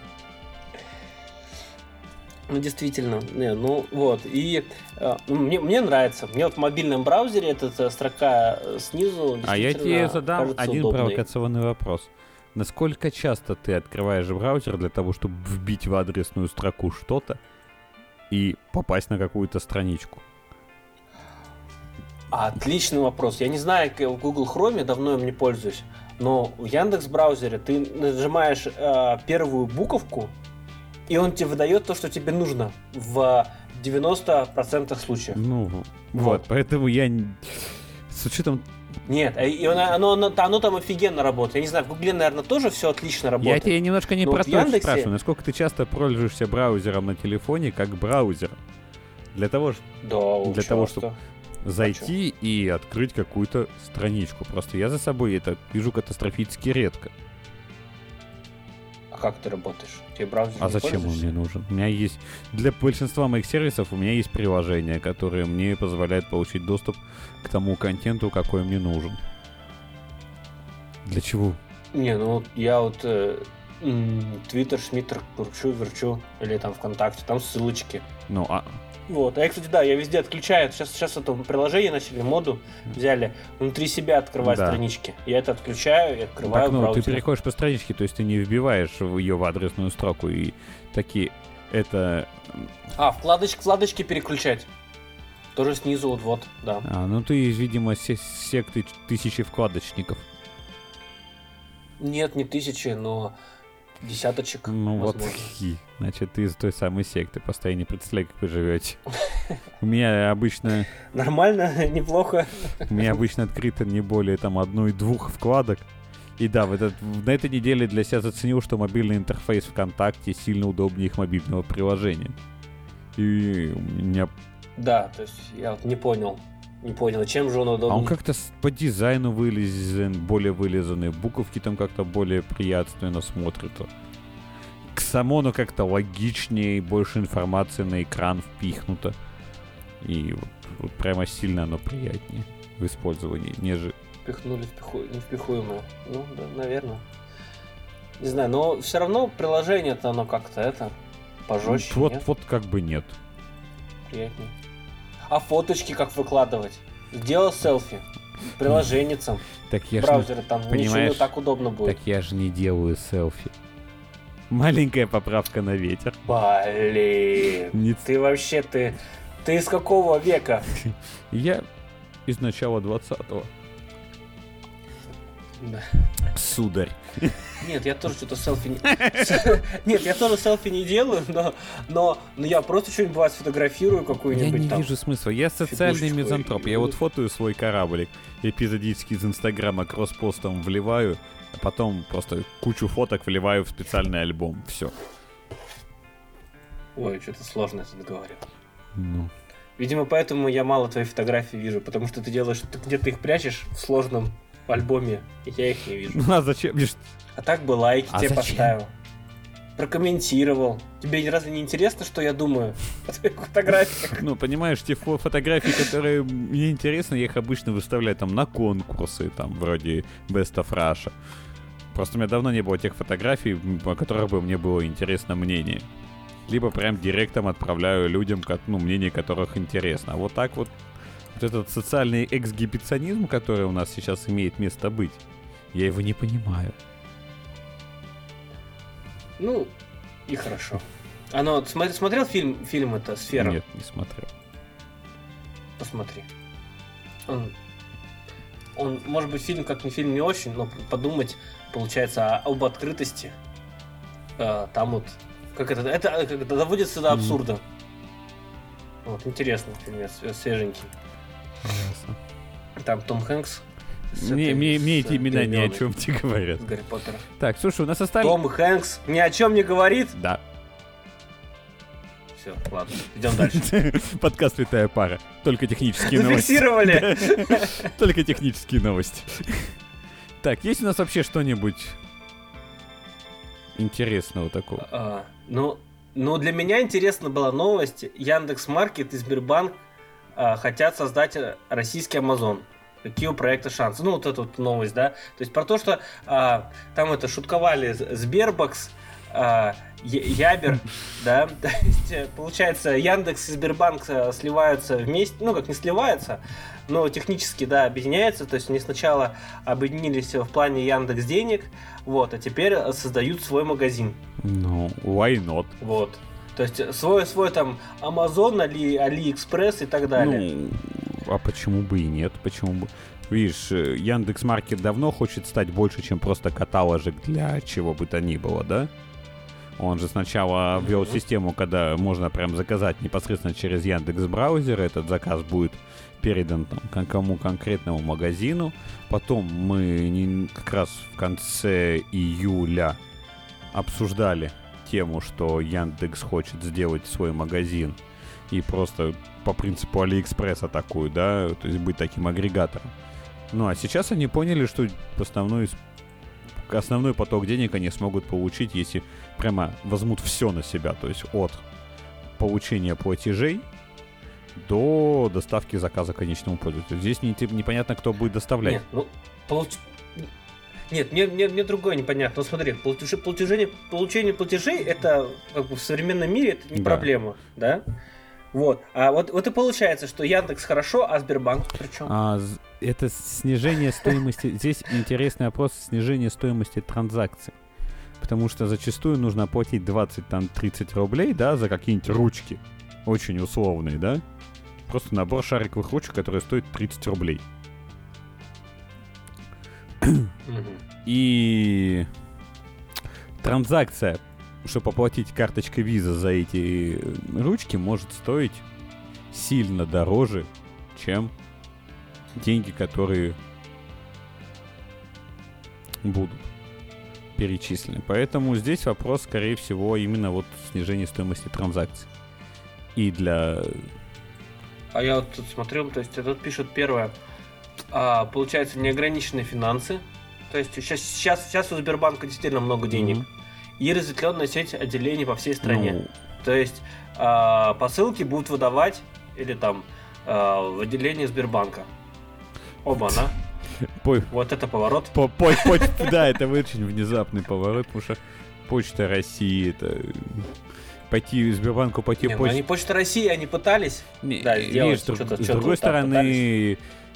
Ну, действительно, не, ну вот, и э, мне, мне нравится, мне вот в мобильном браузере эта строка снизу действительно. А я тебе задам один удобной. провокационный вопрос. Насколько часто ты открываешь браузер для того, чтобы вбить в адресную строку что-то и попасть на какую-то страничку? Отличный вопрос. Я не знаю, в Google Chrome давно им не пользуюсь, но в Яндекс.Браузере ты нажимаешь э, первую буковку, и он тебе выдает то, что тебе нужно в девяноста процентах случаев. Ну, вот, вот поэтому я с учетом... Нет, и оно, оно, оно, оно там офигенно работает. Я не знаю, в Гугле, наверное, тоже все отлично работает. Я тебя немножко не но про то Яндексе... спрашиваю. Насколько ты часто пользуешься браузером на телефоне как браузер? Для того, да, для часто. того чтобы зайти а и открыть какую-то страничку. Просто я за собой это вижу катастрофически редко. А как ты работаешь? Тебе браузер А зачем он мне нужен? У меня есть... Для большинства моих сервисов у меня есть приложения, которые мне позволяют получить доступ к тому контенту, какой мне нужен. Для чего? Не, ну я вот Твиттер, э, Шмиттер кручу, верчу, или там ВКонтакте, там ссылочки. Ну, а... Вот, а я, кстати, да, я везде отключаю. Сейчас, сейчас это приложение начали, моду взяли, внутри себя открывать да. странички. Я это отключаю и открываю так, ну, браузер. Ты переходишь по страничке, то есть ты не вбиваешь ее в адресную строку и такие, это... А, вкладочки, вкладочки переключать. Тоже снизу, вот, вот, да. А, ну ты, видимо, секты тысячи вкладочников. Нет, не тысячи, но десяточек, Ну возможно. вот, хи. Значит, ты из той самой секты. Просто я не представляю, как вы живете. У меня обычно... Нормально, неплохо. У меня обычно открыто не более там одной-двух вкладок. И да, в этот, на этой неделе для себя заценил, что мобильный интерфейс ВКонтакте сильно удобнее их мобильного приложения. И у меня... Да, то есть я вот не понял. Не понял, чем же он А удобнее. он как-то с- по дизайну вылезен, более вылизанный. Буковки там как-то более приятственно смотрятся. К самону как-то логичнее, больше информации на экран впихнуто. И вот, вот прямо сильно оно приятнее в использовании, нежели... Впихнули впиху... невпихуемое. Ну, да, наверное. Не знаю, но все равно приложение-то оно как-то это пожестче, Вот, нет? вот как бы нет. Приятнее. А фоточки как выкладывать? Сделал селфи. Приложенницам. Так я ж не- Браузеры там ничего не понимаешь, так удобно будет. Так я же не делаю селфи. Маленькая поправка на ветер. Блин. Не- Ты вообще, ты... Ты из какого века? Я из начала двадцатого. Да. Сударь. Нет, я тоже что-то селфи не... Нет, я тоже селфи не делаю, но, но, но я просто что-нибудь бывает сфотографирую Я какую-нибудь не там. вижу смысла. Я социальный фигушечку мизантроп. и- Я вот фотою свой кораблик, эпизодически из Инстаграма кросспостом вливаю, а потом просто кучу фоток вливаю в специальный альбом. Все. Ой, что-то сложно это договорил. Ну. Видимо, поэтому я мало твоих фотографий вижу, потому что ты делаешь, ты где-то их прячешь в сложном альбоме, и я их не вижу. Ну а зачем мне ж- А так бы лайки А тебе зачем? поставил. Прокомментировал. Тебе разве не интересно, что я думаю о твоих фотографиях? Ну, понимаешь, те фо- фотографии, которые мне интересны, я их обычно выставляю там на конкурсы, там, вроде Best of Russia. Просто у меня давно не было тех фотографий, м, о которых бы мне было интересно мнение. Либо прям директом отправляю людям, ко- ну, мнение которых интересно. А вот так вот, вот этот социальный эксгибиционизм, который у нас сейчас имеет место быть, я его не понимаю. Ну, и хорошо. А ну, смотри, смотрел фильм, фильм это «Сфера»? Нет, не смотрел. Посмотри. Он, он, может быть, фильм как не фильм не очень, но подумать, получается, о- об открытости. А, там вот, как это, это как это доводится до Мгм. абсурда. Вот, интересный фильмец, э, свеженький. Ясно. Там Том Хэнкс. с Мне, этой- мне, мне с, эти э, имена ни о Гермионой чем не говорят. из Гарри Поттера. Так, слушай, у нас остались... Том Хэнкс ни о чем не говорит. Да. Все, ладно, идем дальше. Подкаст «Святая пара». Только технические новости. Зафиксировали. Только технические новости. Так, есть у нас вообще что-нибудь интересного такого? А, ну, ну, для меня интересна была новость. Яндекс.Маркет и Сбербанк а, хотят создать э, российский Амазон. Какие у проекта шансы? Ну, вот эту вот новость, да. То есть про то, что а, там это шутковали С- Сбербокс, а, Я- Ябер, да. То есть, э, получается, Яндекс и Сбербанк э, сливаются вместе. Ну, как не сливаются, но технически, да, объединяются. То есть они сначала объединились в плане Яндекс денег, вот, а теперь э, создают свой магазин. Ну, why not? Вот. То есть свой, свой там Amazon, Али, Алиэкспресс и так далее. Ну, а почему бы и нет? Почему бы... Видишь, э, Яндекс.Маркет давно хочет стать больше, чем просто каталожик для чего бы то ни было, да? Он же сначала ввел Мгм. систему, когда можно прям заказать непосредственно через Яндекс браузер. Этот заказ будет передан там, кон- кому конкретному магазину. Потом мы не- как раз в конце июля обсуждали тему, что Яндекс хочет сделать свой магазин и просто по принципу Алиэкспресс атакуют, да, то есть быть таким агрегатором. Ну а сейчас они поняли, что основной, с- основной поток денег они смогут получить, если прямо возьмут все на себя, то есть от получения платежей до доставки заказа конечному пользователю. Здесь не, непонятно, кто будет доставлять. Нет, ну, получ- Нет, мне, мне, мне другое непонятно. Ну, смотри, платежи, платежи, получение платежей, это как бы в современном мире это не Да. проблема, да? Вот. А вот, вот и получается, что Яндекс хорошо, а Сбербанк причем? А, з- это снижение стоимости. Здесь интересный вопрос снижения стоимости транзакций. Потому что зачастую нужно платить двадцать-тридцать рублей, да, за какие-нибудь ручки. Очень условные, да? Просто набор шариковых ручек, который стоит тридцать рублей. Мгм. И транзакция, чтобы оплатить карточкой Visa за эти ручки, может стоить сильно дороже, чем деньги, которые будут перечислены. Поэтому здесь вопрос, скорее всего, именно вот снижение стоимости транзакций. И для... А я вот тут смотрю, то есть тут пишут первое, а, получается, неограниченные финансы. То есть сейчас, сейчас, сейчас у Сбербанка действительно много денег. Mm-hmm. И разветвленная сеть отделений по всей стране. Ну... То есть а, посылки будут выдавать или там а, в отделении Сбербанка. Оба-на. Пой... Вот это поворот. По, по, по, да, это очень внезапный поворот, потому что Почта России это... Пойти в Сбербанку, пойти не, почту... они Почта России, они пытались не, да, сделать видишь, что-то, с что-то другой стороны, пытались.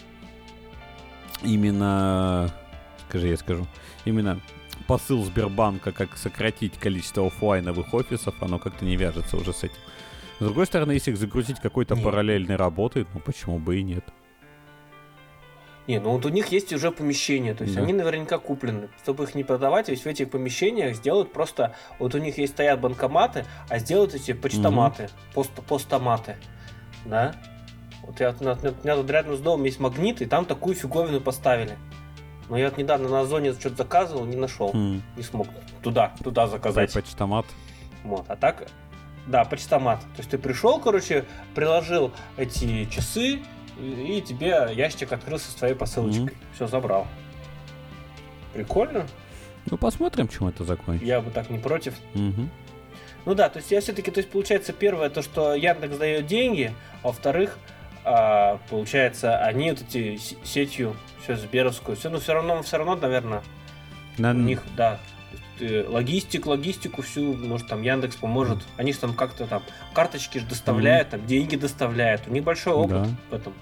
Именно... Скажи, я скажу. Именно посыл Сбербанка, как сократить количество офлайновых офисов, оно как-то не вяжется уже с этим. С другой стороны, если их загрузить какой-то нет. параллельной работой, ну почему бы и нет? Не, ну вот у них есть уже помещения, то есть да. они наверняка куплены. Чтобы их не продавать, ведь в этих помещениях сделают просто... Вот у них есть стоят банкоматы, а сделают эти почтоматы, mm-hmm. пост, постоматы, да? Вот я, у меня тут рядом с домом есть Магнит, и там такую фиговину поставили. Но я вот недавно на Озоне что-то заказывал, не нашел, mm. не смог туда, туда заказать. Почтомат. Вот, а так... Да, почтомат. То есть ты пришел, короче, приложил эти часы, и тебе ящик открылся с твоей посылочкой. Mm-hmm. Все, забрал. Прикольно. Ну, посмотрим, чем это закончится. Я бы так не против. Mm-hmm. Ну да, то есть я все-таки, то есть получается, первое, то, что Яндекс дает деньги, а во-вторых, а, получается, они вот эти сетью, все сберовскую, все, но все равно, все равно, наверное, На... у них, да, логистик, логистику всю, может, там Яндекс поможет. Они же там как-то там карточки же доставляют, mm-hmm. там деньги доставляют. У них большой опыт да. в этом.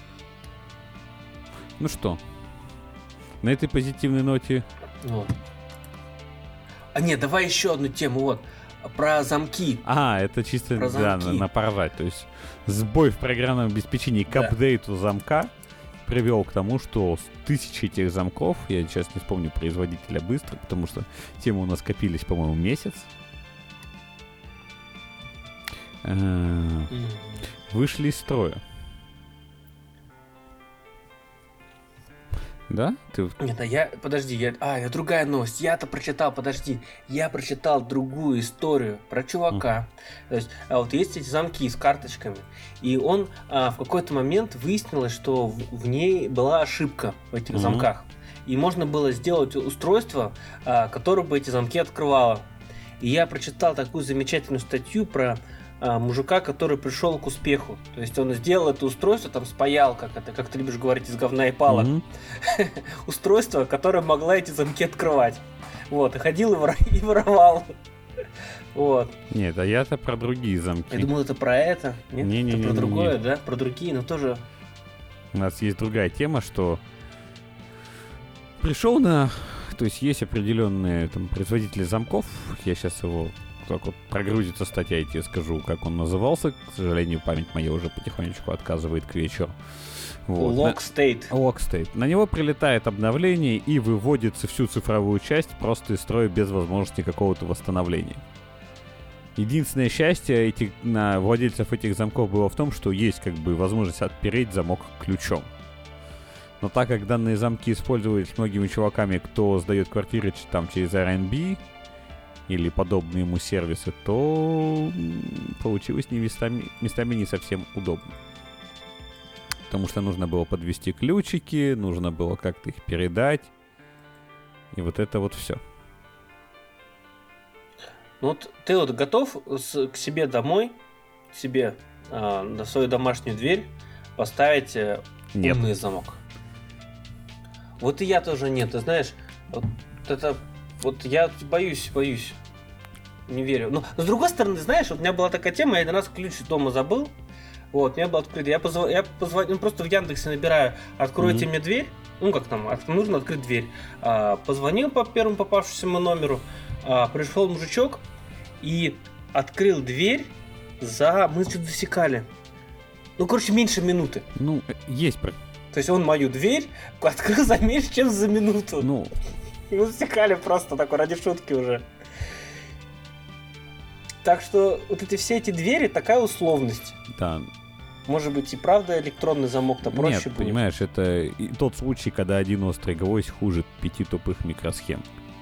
Ну что, на этой позитивной ноте... Вот. А нет, давай еще одну тему, вот, про замки. А, это чисто, про да, на, на поржать. То есть сбой в программном обеспечении к да. апдейту замка привел к тому, что тысячи этих замков, я сейчас не вспомню производителя быстро, потому что темы у нас копились, по-моему, месяц, mm-hmm. вышли из строя. Да? Ты... Нет, а я... Подожди, я... А, я другая новость. Я-то прочитал, подожди. Я прочитал другую историю про чувака. Mm. То есть, а вот есть эти замки с карточками. И он а, в какой-то момент выяснилось, что в, в ней была ошибка в этих mm-hmm. замках. И можно было сделать устройство, а, которое бы эти замки открывало. И я прочитал такую замечательную статью про... мужика, который пришел к успеху. То есть он сделал это устройство, там спаял, как это, как ты любишь говорить, из говна и палок. Mm-hmm. Устройство, которое могло эти замки открывать. Вот, и ходил и, вор... и воровал. Вот. Нет, а я-то про другие замки. Я думал, это про это. Нет, не, не, это не, про не, другое, не. да? Про другие, но тоже... У нас есть другая тема, что пришел на... То есть есть определенные там производители замков. Я сейчас его... Так вот прогрузится статья, я тебе скажу, как он назывался. К сожалению, память моя уже потихонечку отказывает к вечеру. Вот. Lockstate. Lockstate. На него прилетает обновление и выводится всю цифровую часть просто из строя без возможности какого-то восстановления. Единственное счастье этих, на владельцев этих замков было в том, что есть как бы возможность отпереть замок ключом. Но так как данные замки использовались многими чуваками, кто сдает квартиры там через эр эн би, или подобные ему сервисы, то получилось не местами, местами не совсем удобно. Потому что нужно было подвести ключики, нужно было как-то их передать. И вот это вот все. Ну вот ты вот готов с, к себе домой, к себе э, на свою домашнюю дверь поставить э, умный замок? Вот и я тоже нет, ты знаешь, вот это... Вот я боюсь, боюсь. Не верю. Но с другой стороны, знаешь, вот у меня была такая тема, я один раз ключ дома забыл. Вот, у меня был открыт. Я позвонил, я позвонил, ну, просто в Яндексе набираю, откройте mm-hmm. мне дверь. Ну, как там, нужно открыть дверь. А, позвонил по первому попавшемуся номеру. А, пришел мужичок и открыл дверь за... Мы что-то засекали. Ну, короче, меньше минуты. Ну, есть... То есть он мою дверь открыл за меньше, чем за минуту. Ну... И мы засекали просто такой ради шутки уже. Так что вот эти все эти двери такая условность. Да. Может быть и правда электронный замок-то проще Нет, будет. понимаешь, это и тот случай, когда один острый гвоздь хуже пяти тупых микросхем.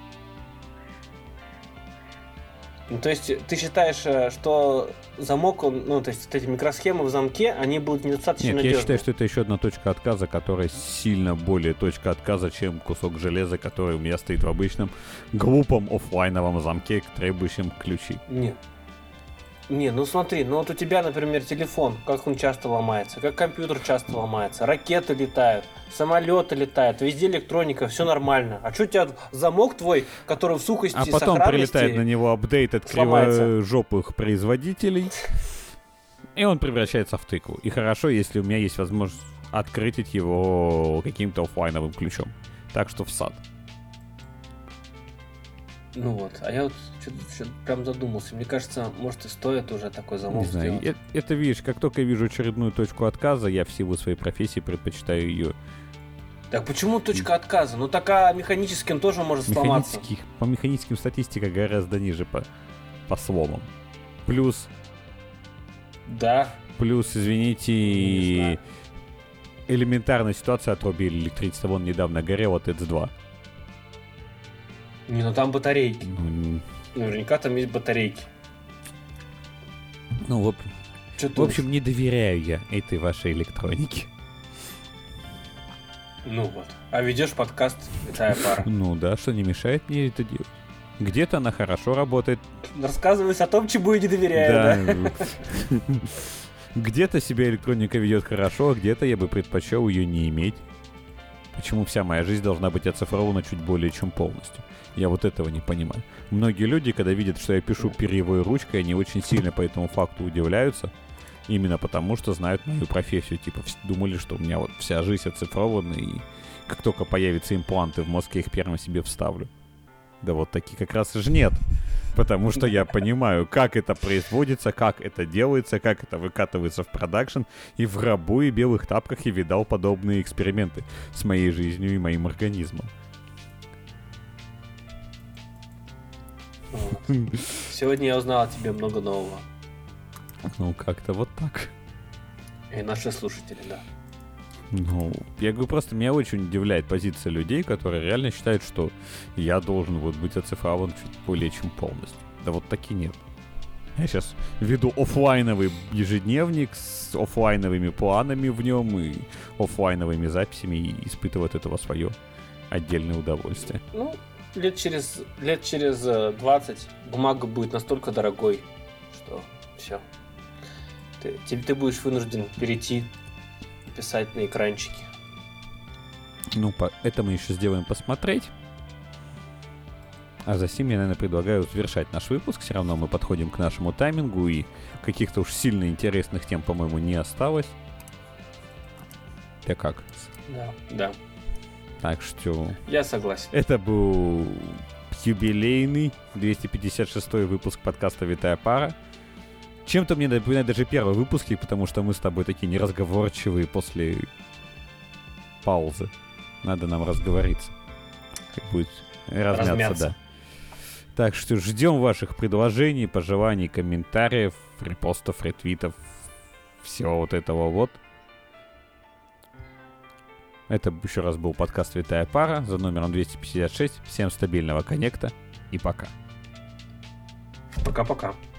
Ну, то есть ты считаешь, что замок, он, ну, то есть вот эти микросхемы в замке, они будут недостаточно Нет, надежны? я считаю, что это еще одна точка отказа, которая сильно более точка отказа, чем кусок железа, который у меня стоит в обычном глупом оффлайновом замке, требующем ключи. Нет. Не, ну смотри, ну вот у тебя, например, телефон, как он часто ломается, как компьютер часто ломается, ракеты летают, самолеты летают, везде электроника, все нормально. А что у тебя замок твой, который в сухости А потом прилетает на него апдейт от кривожопых производителей, и он превращается в тыкву. И хорошо, если у меня есть возможность открыть его каким-то оффлайновым ключом. Так что в сад. Ну вот, а я вот что-то, что-то прям задумался. Мне кажется, может и стоит уже такой замок Не знаю, сделать. это, это, видишь, как только я вижу очередную точку отказа, я в силу своей профессии предпочитаю ее. Так почему точка отказа? Ну так а механически он тоже может сломаться. По механическим статистика гораздо ниже по, по сломам. Плюс... Да. Плюс, извините, элементарная ситуация, отрубили электричество. Вон недавно горело ТЭЦ два. Не, ну там батарейки. Ну, Наверняка там есть батарейки. ну в, Чё в общем, не доверяю я этой вашей электронике. Ну вот. А ведешь подкаст «Витая пара». Ну да, что не мешает мне это делать. Где-то она хорошо работает. Рассказывай о том, чему я не доверяю, да? Где-то себя электроника ведет хорошо, а где-то я бы предпочел ее не иметь. Почему вся моя жизнь должна быть оцифрована чуть более чем полностью? Я вот этого не понимаю. Многие люди, когда видят, что я пишу перьевой ручкой, они очень сильно по этому факту удивляются. Именно потому, что знают мою профессию. Типа, думали, что у меня вот вся жизнь оцифрована, и как только появятся импланты в мозг, я их первым себе вставлю. Да вот такие как раз же нет. Потому что я понимаю, как это производится, как это делается, как это выкатывается в продакшн. И в гробу и белых тапках я видал подобные эксперименты с моей жизнью и моим организмом. Вот. Сегодня я узнал о тебе много нового. Ну, как-то вот так. И наши слушатели, да. Ну, я говорю, просто меня очень удивляет позиция людей, которые реально считают, что я должен вот быть оцифрован чуть более чем полностью. Да вот таки нет. Я сейчас веду оффлайновый ежедневник с оффлайновыми планами в нем и оффлайновыми записями, и испытываю от этого свое отдельное удовольствие. Ну, лет через, лет через двадцать бумага будет настолько дорогой, что все. Ты, ты, ты будешь вынужден перейти писать на экранчике. Ну, по- это мы еще сделаем посмотреть. А за сим я, наверное, предлагаю завершать наш выпуск. Все равно мы подходим к нашему таймингу, и каких-то уж сильно интересных тем, по-моему, не осталось. Да как? Да, да. Так что... Я согласен. Это был юбилейный двести пятьдесят шестой выпуск подкаста «Витая пара». Чем-то мне напоминает даже первые выпуски, потому что мы с тобой такие неразговорчивые после паузы. Надо нам разговориться. Как будет размяться, Размяться. да. Так что ждем ваших предложений, пожеланий, комментариев, репостов, ретвитов, всего вот этого вот. Это еще раз был подкаст «Витая пара» за номером двести пятьдесят шесть. Всем стабильного коннекта и пока. Пока-пока.